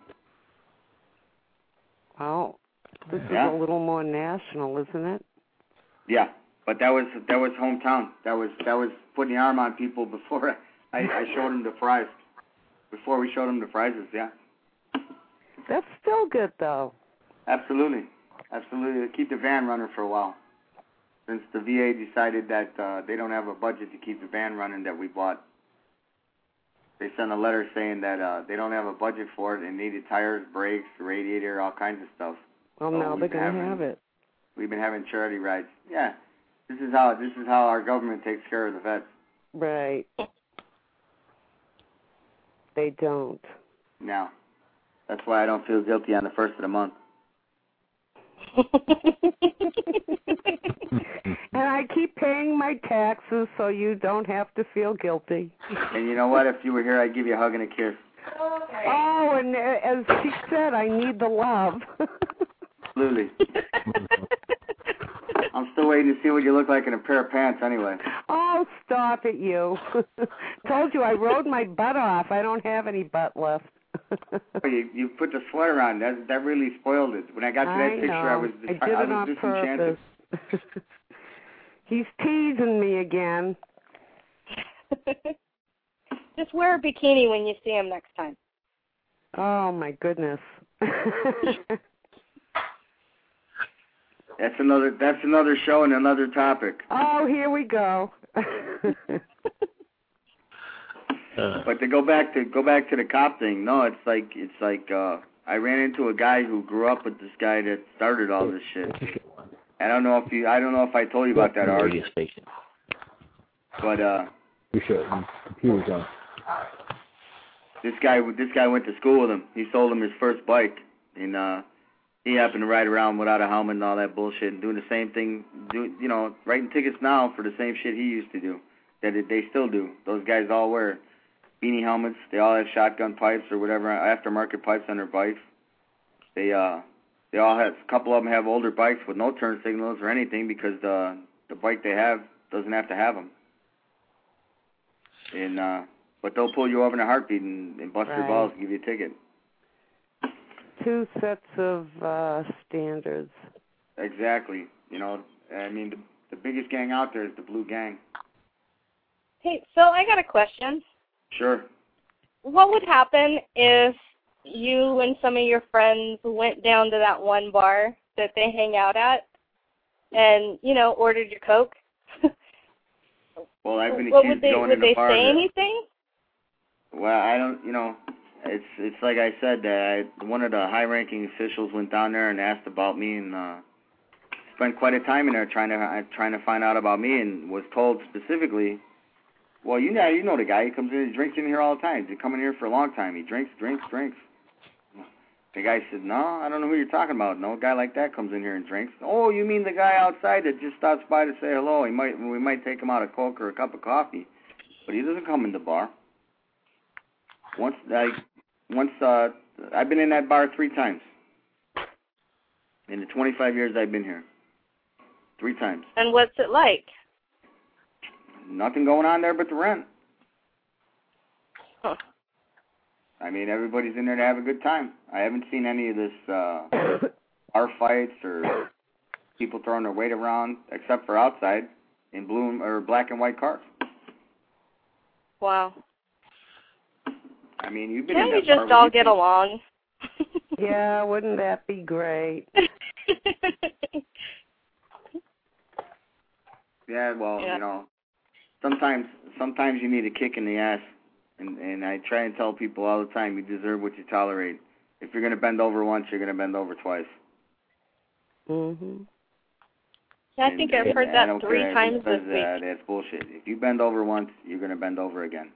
Well, this Yeah. is a little more national, isn't it? Yeah, but that was that was hometown. That was that was putting the arm on people before I, I showed them the prize. Before we showed them the prizes, yeah. That's still good, though. Absolutely, absolutely. Keep the van running for a while. Since the V A decided that uh, they don't have a budget to keep the van running that we bought, they sent a letter saying that uh, they don't have a budget for it and needed tires, brakes, radiator, all kinds of stuff. Well, So now we've they're been going to having- have it. We've been having charity rides. Yeah, this is how this is how our government takes care of the vets. Right. They don't. Now, that's why I don't feel guilty on the first of the month. And I keep paying my taxes so you don't have to feel guilty. And you know what? If you were here, I'd give you a hug and a kiss. Oh, and uh, as she said, I need the love. Absolutely. I'm still waiting to see what you look like in a pair of pants anyway. Oh, stop it, you. Told you I rode my butt off. I don't have any butt left. you, you put the sweater on. That that really spoiled it. When I got to that I picture, know. I was I did I it was on disenchanted. purpose. He's teasing me again. Just wear a bikini when you see him next time. Oh, my goodness. That's another that's another show and another topic. Oh, here we go. Uh, But to go back to go back to the cop thing, no, it's like it's like uh, I ran into a guy who grew up with this guy that started all this shit. I don't know if you I don't know if I told you about that, Art, radio station. but uh, You should. Computer's on. this guy this guy went to school with him. He sold him his first bike, and uh, he happened to ride around without a helmet and all that bullshit, and doing the same thing, do you know, writing tickets now for the same shit he used to do, that it, they still do. Those guys all wear beanie helmets. They all have shotgun pipes or whatever aftermarket pipes on their bikes. They uh, they all have a couple of them have older bikes with no turn signals or anything because the the bike they have doesn't have to have them. And uh, but they'll pull you over in a heartbeat and, and bust your Right. balls and give you a ticket. Two sets of uh, standards. Exactly. You know, I mean, the, the biggest gang out there is the Blue Gang. Hey, so I got a question. Sure. What would happen if you and some of your friends went down to that one bar that they hang out at and, you know, ordered your Coke? Well, I've been what accused would they, of going would in the they bar. say that- anything? Well, I don't, you know, it's it's like I said, that I, one of the high-ranking officials went down there and asked about me and uh, spent quite a time in there trying to uh, trying to find out about me, and was told specifically, well, you know, you know the guy. He comes in, he drinks in here all the time. He's been coming here for a long time. He drinks, drinks, drinks. The guy said, no, I don't know who you're talking about. No guy like that comes in here and drinks. Oh, you mean the guy outside that just stops by to say hello? He might, we might take him out a Coke or a cup of coffee, but he doesn't come in the bar. Once I, once uh, I've been in that bar three times in the twenty-five years I've been here. Three times. And what's it like? Nothing going on there but the rent. Huh. I mean, everybody's in there to have a good time. I haven't seen any of this uh, bar fights or people throwing their weight around, except for outside in blue or black and white cars. Wow. I mean, you've been Can't in we that bar just with all you get think- along? Yeah, wouldn't that be great? Yeah, well, Yeah. you know, sometimes sometimes you need a kick in the ass, and and I try and tell people all the time, you deserve what you tolerate. If you're gonna bend over once, you're gonna bend over twice. Mhm. Yeah, I think And- I've and heard I that don't three care times because, this week. Uh, that's bullshit. If you bend over once, you're gonna bend over again.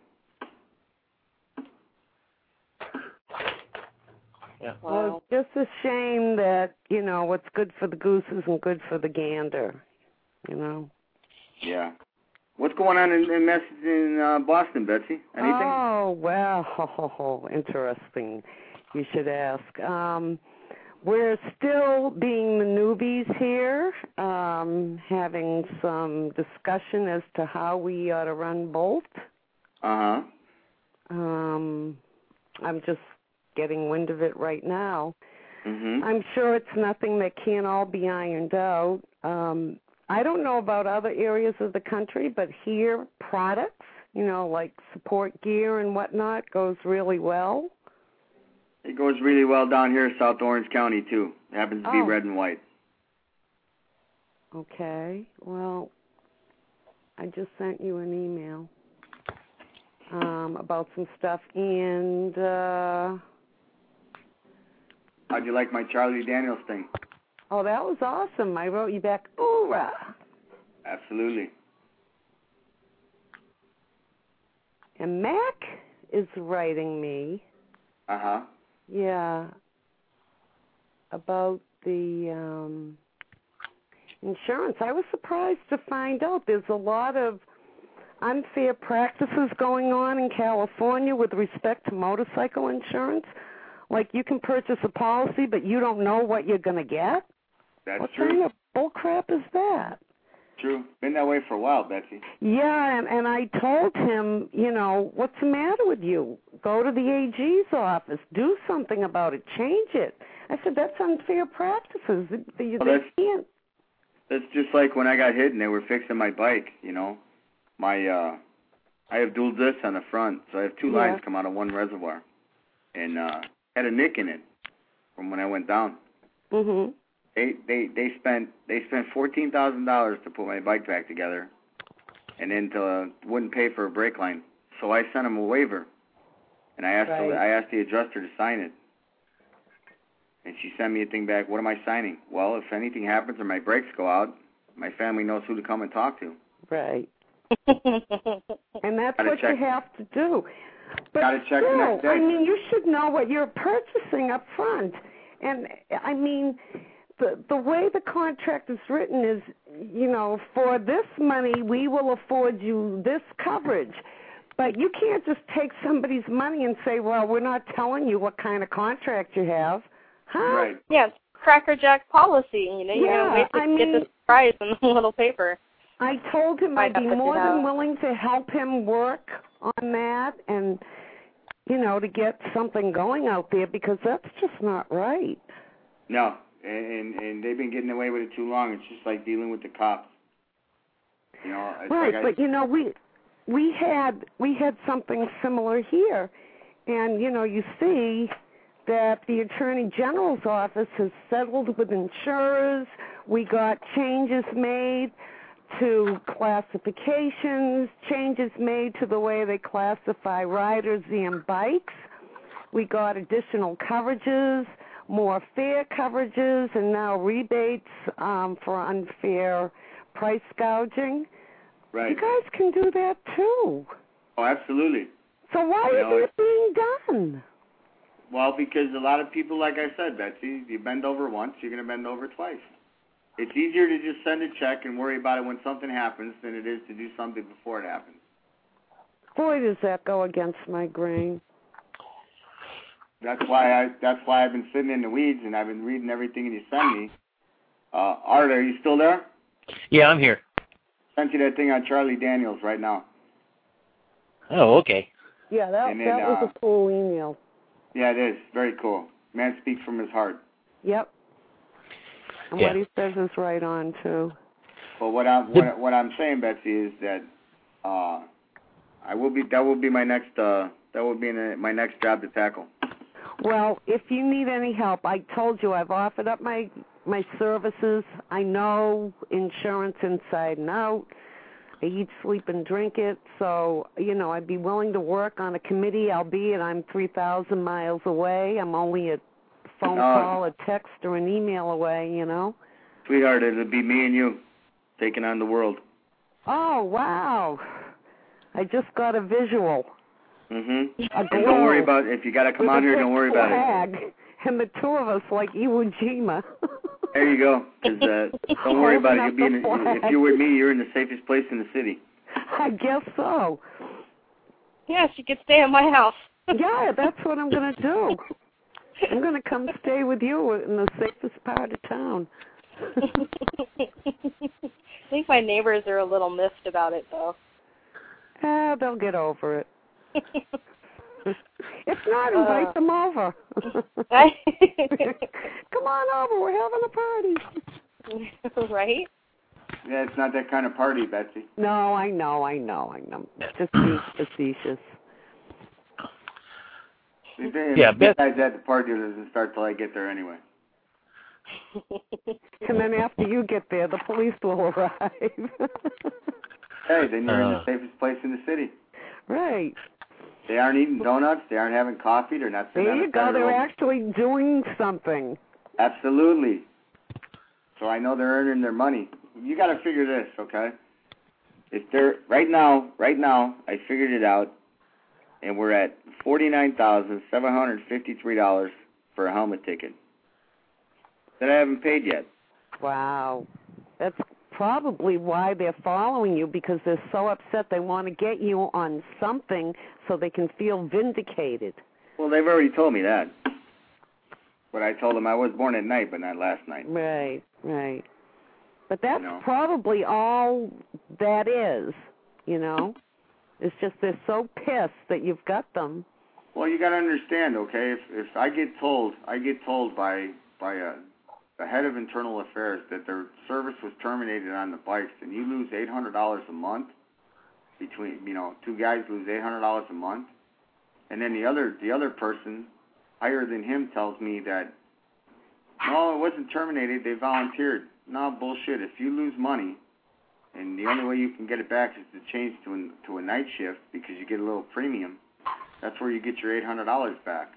Yeah. Well, it's just a shame that, you know, what's good for the goose isn't good for the gander, you know. Yeah. What's going on in, in, Mass- in uh, Boston, Betsy? Anything? Oh, well, interesting. You should ask. Um, we're still being the newbies here, um, having some discussion as to how we ought to run both. Uh-huh. Um, I'm just getting wind of it right now. Mm-hmm. I'm sure it's nothing that can't all be ironed out. Um, I don't know about other areas of the country, but here, products, you know, like support gear and whatnot, goes really well. It goes really well down here in South Orange County, too. It happens to be Oh. red and white. Okay, well, I just sent you an email um, about some stuff, and uh, How'd you like my Charlie Daniels thing? oh, that was awesome. I wrote you back, hoorah! Absolutely. And Mac is writing me, Uh-huh. yeah, about the um, insurance. I was surprised to find out there's a lot of unfair practices going on in California with respect to motorcycle insurance. Like you can purchase a policy, but you don't know what you're going to get. That's what true. kind of bull crap is that? True. Been that way for a while, Betsy. Yeah, and, and I told him, you know, what's the matter with you? Go to the A G's office. Do something about it. Change it. I said, that's unfair practices. They, Well, they that's- can't. That's just like when I got hit and they were fixing my bike, you know. My, uh, I have dual discs on the front, so I have two Yeah. lines come out of one reservoir. And, uh, had a nick in it from when I went down. Mhm. They, they, they spent, they spent fourteen thousand dollars to put my bike back together and then to, uh, wouldn't pay for a brake line. So I sent them a waiver. And I asked, Right. the, I asked the adjuster to sign it. And she sent me a thing back, what am I signing? Well, if anything happens or my brakes go out, my family knows who to come and talk to. Right. And that's Gotta what check. you have to do. But Gotta check the still, next day. I mean, you should know what you're purchasing up front. And, I mean, the the way the contract is written is, you know, for this money, we will afford you this coverage. But you can't just take somebody's money and say, well, we're not telling you what kind of contract you have. Huh? Right. Yeah, it's crackerjack policy. You know, you're Yeah, gonna wait to I get mean- the surprise in the little paper. I told him I I'd be got to more know. than willing to help him work on that and, you know, to get something going out there because that's just not right. No, and and they've been getting away with it too long. It's just like dealing with the cops. You know, it's Right, like I, but you know, we we had we had something similar here, and you know, you see that the Attorney General's office has settled with insurers. We got changes made to classifications, changes made to the way they classify riders and bikes. We got additional coverages, more fair coverages, and now rebates um, for unfair price gouging. right. You guys can do that too. Oh, absolutely. So why You isn't know, it being done? Well, because a lot of people, like I said, Betsy, you bend over once, you're going to bend over twice. It's easier to just send a check and worry about it when something happens than it is to do something before it happens. Boy, does that go against my grain. That's why I. That's why I've been sitting in the weeds and I've been reading everything you send me. Uh, Art, are you still there? Yeah, I'm here. Sent you that thing on Charlie Daniels right now. Oh, okay. Yeah, that And then, that was uh, a cool email. Yeah, it is very cool. Man speaks from his heart. Yep. And Yeah. what he says is right on too. But what I'm what, what I'm saying, Betsy, is that uh, I will be that will be my next uh, That would be in my next job to tackle. Well, if you need any help, I told you I've offered up my my services. I know insurance inside and out. I eat, sleep, and drink it. So, you know, I'd be willing to work on a committee, albeit I'm three thousand miles away. I'm only a phone Uh, call, a text, or an email away, you know. Sweetheart, it'll be me and you taking on the world. Oh, wow. I just got a visual. Mm-hmm. A And don't worry globe about, if you got to come with out a here, big don't worry about it. flag, and the two of us like Iwo Jima. There you go. 'Cause, uh, don't worry about it. You'll be in, Holding up the if you're with me, you're in the safest place in the city. I guess so. Yes, you could stay at my house. Yeah, that's what I'm going to do. I'm going to come stay with you in the safest part of town. I think my neighbors are a little miffed about it, though. Ah, they'll get over it. If not, invite Uh. them over. I Come on over. We're having a party. Right? Yeah, it's not that kind of party, Betsy. No, I know, I know, I know. Just being facetious. Yeah, Beth- besides that, the party doesn't start till I get there anyway. And then after you get there, the police will arrive. Hey, then you're in Uh. the safest place in the city. Right. They aren't eating donuts. They aren't having coffee. They're not sitting There on you the go. side of the They're road. actually doing something. Absolutely. So I know they're earning their money. You got to figure this, okay? If they're right now, right now, I figured it out, and we're at forty-nine thousand seven hundred fifty-three dollars for a helmet ticket that I haven't paid yet. Wow. That's probably why they're following you, because they're so upset they want to get you on something so they can feel vindicated. Well, they've already told me that. But I told them I was born at night, but not last night. Right, right. But that's You know. probably all that is, you know. It's just they're so pissed that you've got them. Well, you got to understand, okay? If if I get told, I get told by by a the head of internal affairs that their service was terminated on the bikes, and you lose eight hundred dollars a month. Between you know, two guys lose eight hundred dollars a month, and then the other the other person higher than him tells me that no, it wasn't terminated. They volunteered. No, bullshit. If you lose money, and the only way you can get it back is to change to an, to a night shift because you get a little premium, that's where you get your eight hundred dollars back.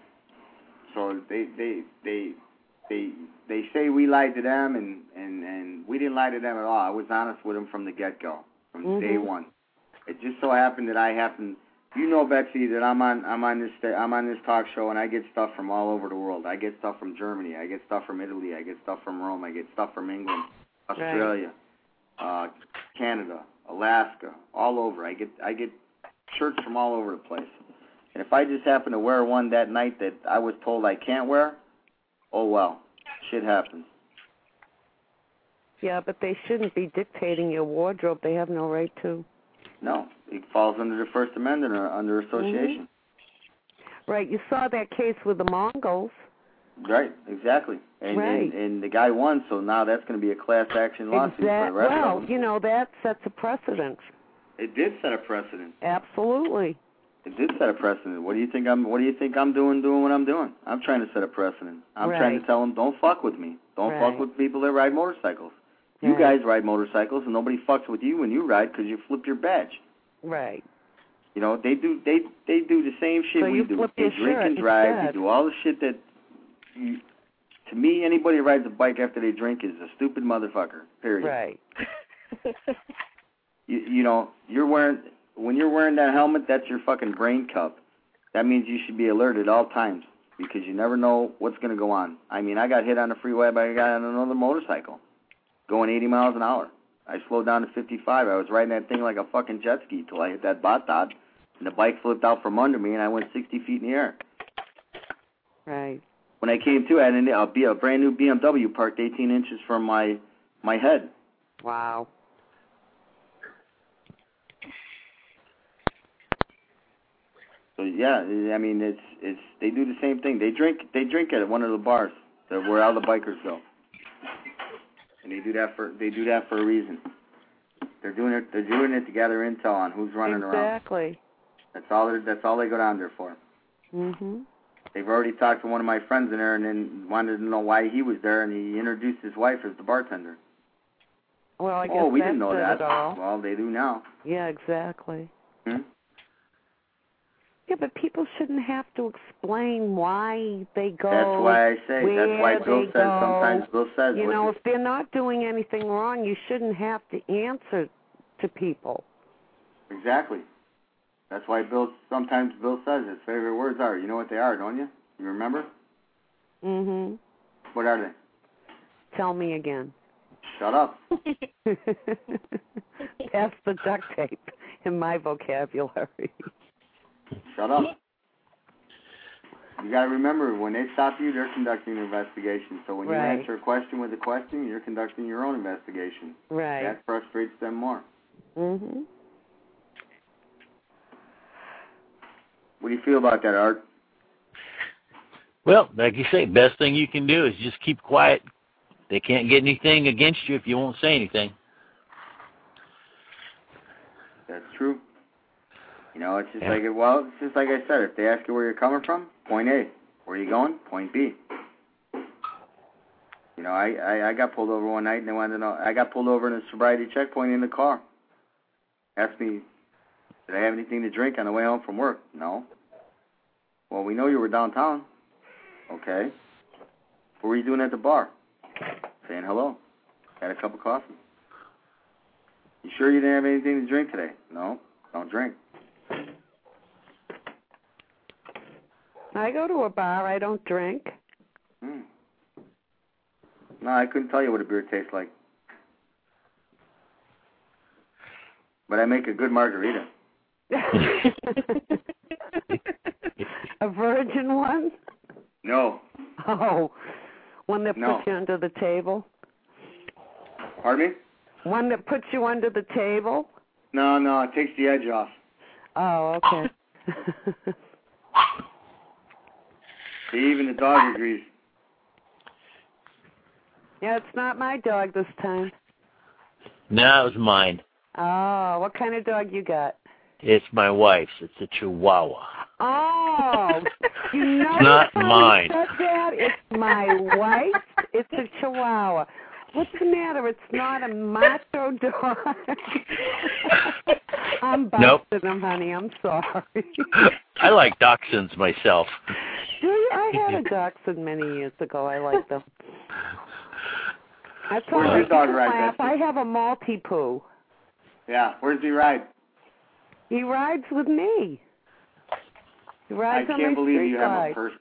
So they they they they they say we lied to them, and, and, and we didn't lie to them at all. I was honest with them from the get-go, from Mm-hmm. day one. It just so happened that I happened, you know, Betsy, that I'm on I'm on this I'm on this talk show, and I get stuff from all over the world. I get stuff from Germany, I get stuff from Italy, I get stuff from Rome, I get stuff from England, Australia, uh, Canada, Alaska, all over. I get I get shirts from all over the place. And if I just happen to wear one that night that I was told I can't wear, oh well, shit happens. Yeah, but they shouldn't be dictating your wardrobe. They have no right to. No, it falls under the First Amendment or under association. Mm-hmm. Right. You saw that case with the Mongols. Right, exactly. And, Right. and and the guy won, so now that's going to be a class action lawsuit Exact- for the rest well, of them. you know, that sets a precedent. It did set a precedent. Absolutely. It did set a precedent. What do you think I'm? What do you think I'm doing? Doing what I'm doing? I'm trying to set a precedent. I'm trying Right. to tell them, don't fuck with me. Don't Right. fuck with people that ride motorcycles. You Right. guys ride motorcycles, and nobody fucks with you when you ride because you flip your badge. Right. You know, they do. They they do the same shit So we you do. flip They your drink shirt and drive. instead. They do all the shit that. You, to me, anybody who rides a bike after they drink is a stupid motherfucker. Period. Right. You, you know, you're wearing when you're wearing that helmet, that's your fucking brain cup. That means you should be alert at all times because you never know what's going to go on. I mean, I got hit on the freeway by a guy on another motorcycle going eighty miles an hour. I slowed down to fifty-five. I was riding that thing like a fucking jet ski till I hit that bot dot, and the bike flipped out from under me, and I went sixty feet in the air. Right. When I came to, I had a, be a brand new B M W parked eighteen inches from my my head. Wow. So yeah, I mean it's it's they do the same thing. They drink they drink at one of the bars that where all the bikers go, and they do that for they do that for a reason. They're doing it they're doing it to gather intel on who's running around. Exactly. That's all. That's all they go down there for. Mhm. They've already talked to one of my friends in there, and then wanted to know why he was there, and he introduced his wife as the bartender. Well, I guess oh, we that didn't know said that. it all. Well, they do now. Yeah, exactly. Hmm? Yeah, but people shouldn't have to explain why they go. That's why I say. where That's why Bill they says. go. Sometimes Bill says. You what know, the- if they're not doing anything wrong, you shouldn't have to answer to people. Exactly. That's why Bill. Sometimes Bill says his favorite words are. You know what they are, don't you? You remember? Mhm. What are they? Tell me again. Shut up. That's the duct tape in my vocabulary. Shut up. You got to remember, when they stop you, they're conducting an investigation. So when Right. you answer a question with a question, you're conducting your own investigation. Right. That frustrates them more. Mhm. What do you feel about that, Art? Well, like you say, best thing you can do is just keep quiet. They can't get anything against you if you won't say anything. That's true. You know, it's just yeah. like, well, it's just like I said. If they ask you where you're coming from, point A. Where are you going? Point B. You know, I, I, I got pulled over one night, and they wanted to know. I got pulled over in a sobriety checkpoint in the car. Asked me, did I have anything to drink on the way home from work? No. Well, we know you were downtown. Okay. What were you doing at the bar? Saying hello. Had a cup of coffee. You sure you didn't have anything to drink today? No, don't drink. I go to a bar. I don't drink. Hmm. No, I couldn't tell you what a beer tastes like. But I make a good margarita. A virgin one? No. Oh, one that no. puts you under the table? Pardon me? One that puts you under the table? No, no, it takes the edge off. Oh, okay. See, even the dog agrees. Yeah, it's not my dog this time. No, it was mine. Oh, what kind of dog you got? It's my wife's. It's a Chihuahua. Oh, you know not how mine. You said that? It's my wife's. It's a Chihuahua. What's the matter? It's not a macho dog. I'm busting nope. them, honey. I'm sorry. I like dachshunds myself. Do you? I had a dachshund many years ago. I like them. That's all Where's right. your dog You ride, laugh. Betsy? I have a Maltipoo. Yeah, where's he ride? He rides with me. He rides I on can't my believe street you have ride. a purse.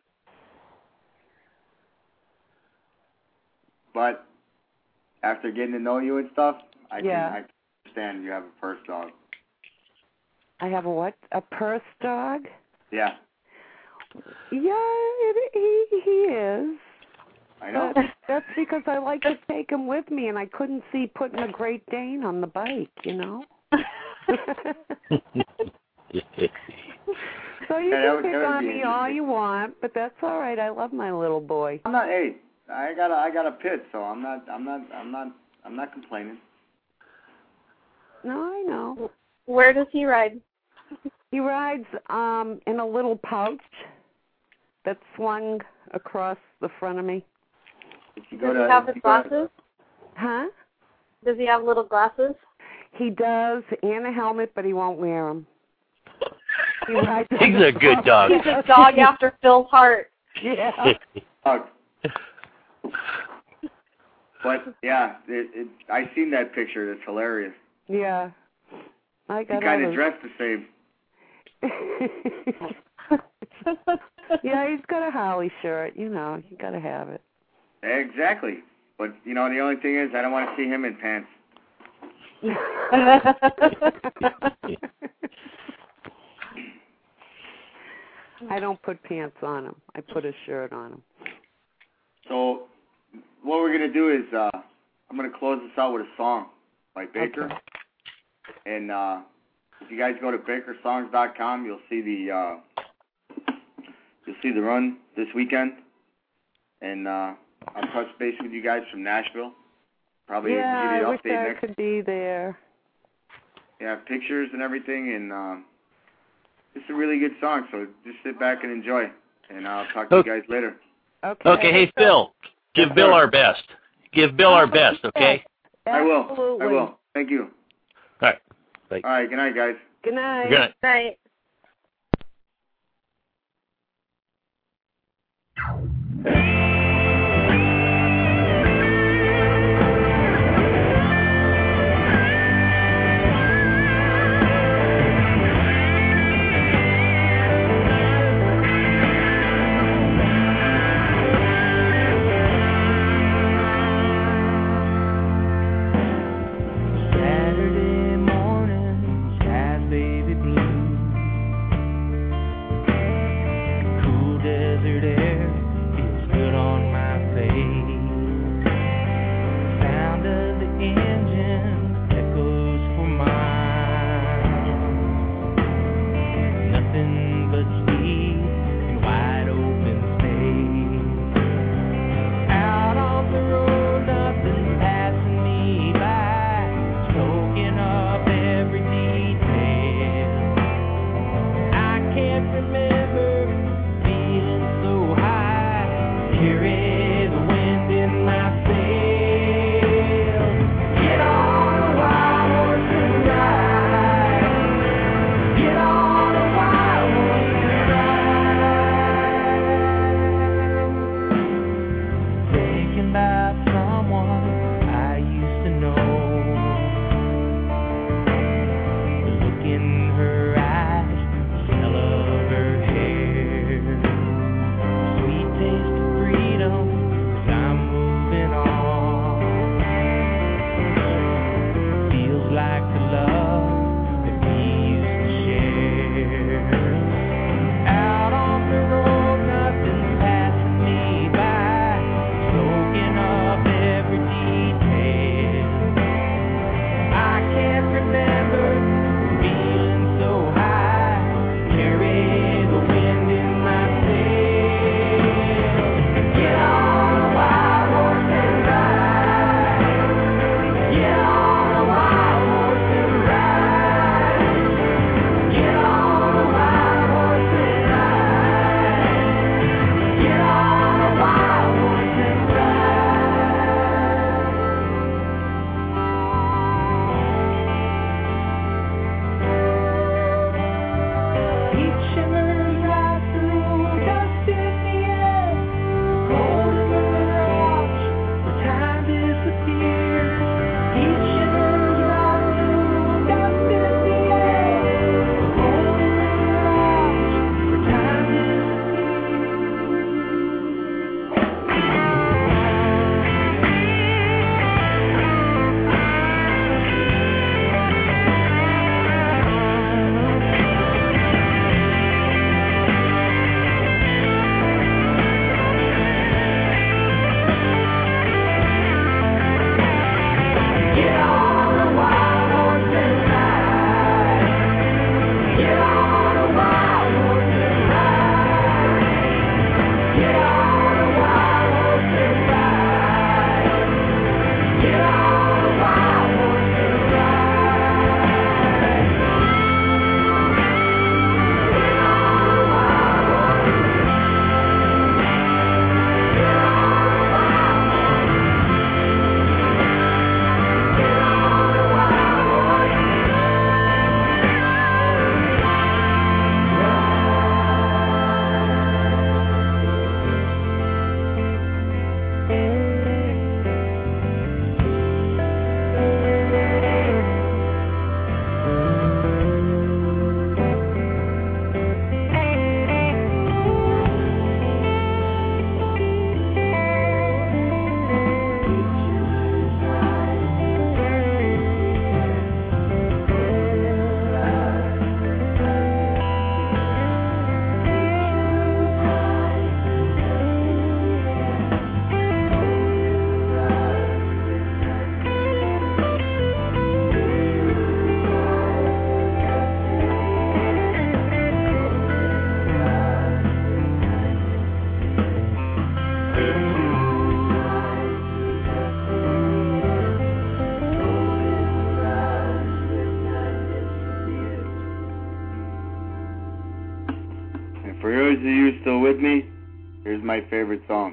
But after getting to know you and stuff, I yeah. can I can understand you have a purse dog. I have a what? A purse dog? Yeah. Yeah, it, he he is. I know. But that's because I like to take him with me, and I couldn't see putting a Great Dane on the bike, you know. So you Yeah, can would, pick on me all interesting. you want, but that's all right. I love my little boy. I'm not. Hey, I got a I got a pit, so I'm not I'm not I'm not I'm not complaining. No, I know. Where does he ride? He rides um in a little pouch that's swung across the front of me. If you Does go he to, have his glasses? To, huh? Does he have little glasses? He does, and a helmet, but he won't wear them. He rides He's a good dog. He's a dog after Phil's heart. Yeah. dog. But yeah, it, it, I seen that picture. That's hilarious. Yeah. I got He kind of others. dressed the same. Yeah, he's got a Holly shirt. You know, you got to have it. Exactly. But you know, the only thing is, I don't want to see him in pants. I don't put pants on him. I put a shirt on him. So, what we're gonna do is, uh, I'm gonna close this out with a song by Baker. Okay. And uh, if you guys go to baker songs dot com, you'll see the uh, you'll see the run this weekend. And uh, I'll touch base with you guys from Nashville. Probably yeah, give you I an wish update I next. could be there. Yeah, pictures and everything, and uh, it's a really good song. So just sit back and enjoy. And I'll talk to Okay. you guys later. Okay. Okay, hey, Phil, give Yes, Bill sir. our best. Give Bill our best, okay? I will. Absolutely. I will. Thank you. All right. Bye. All right. Good night, guys. Good night. Good night. Right. Saturday morning, sky's baby blue. Cool desert air feels good on my face. Sound of the engine echoes for miles. Nothing but speed and wide open space. Out on the road, nothing passing me by, soaking up every detail. I can't remember feeling so those of you still with me, here's my favorite song.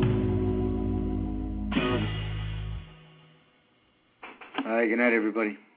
All right, good night, everybody.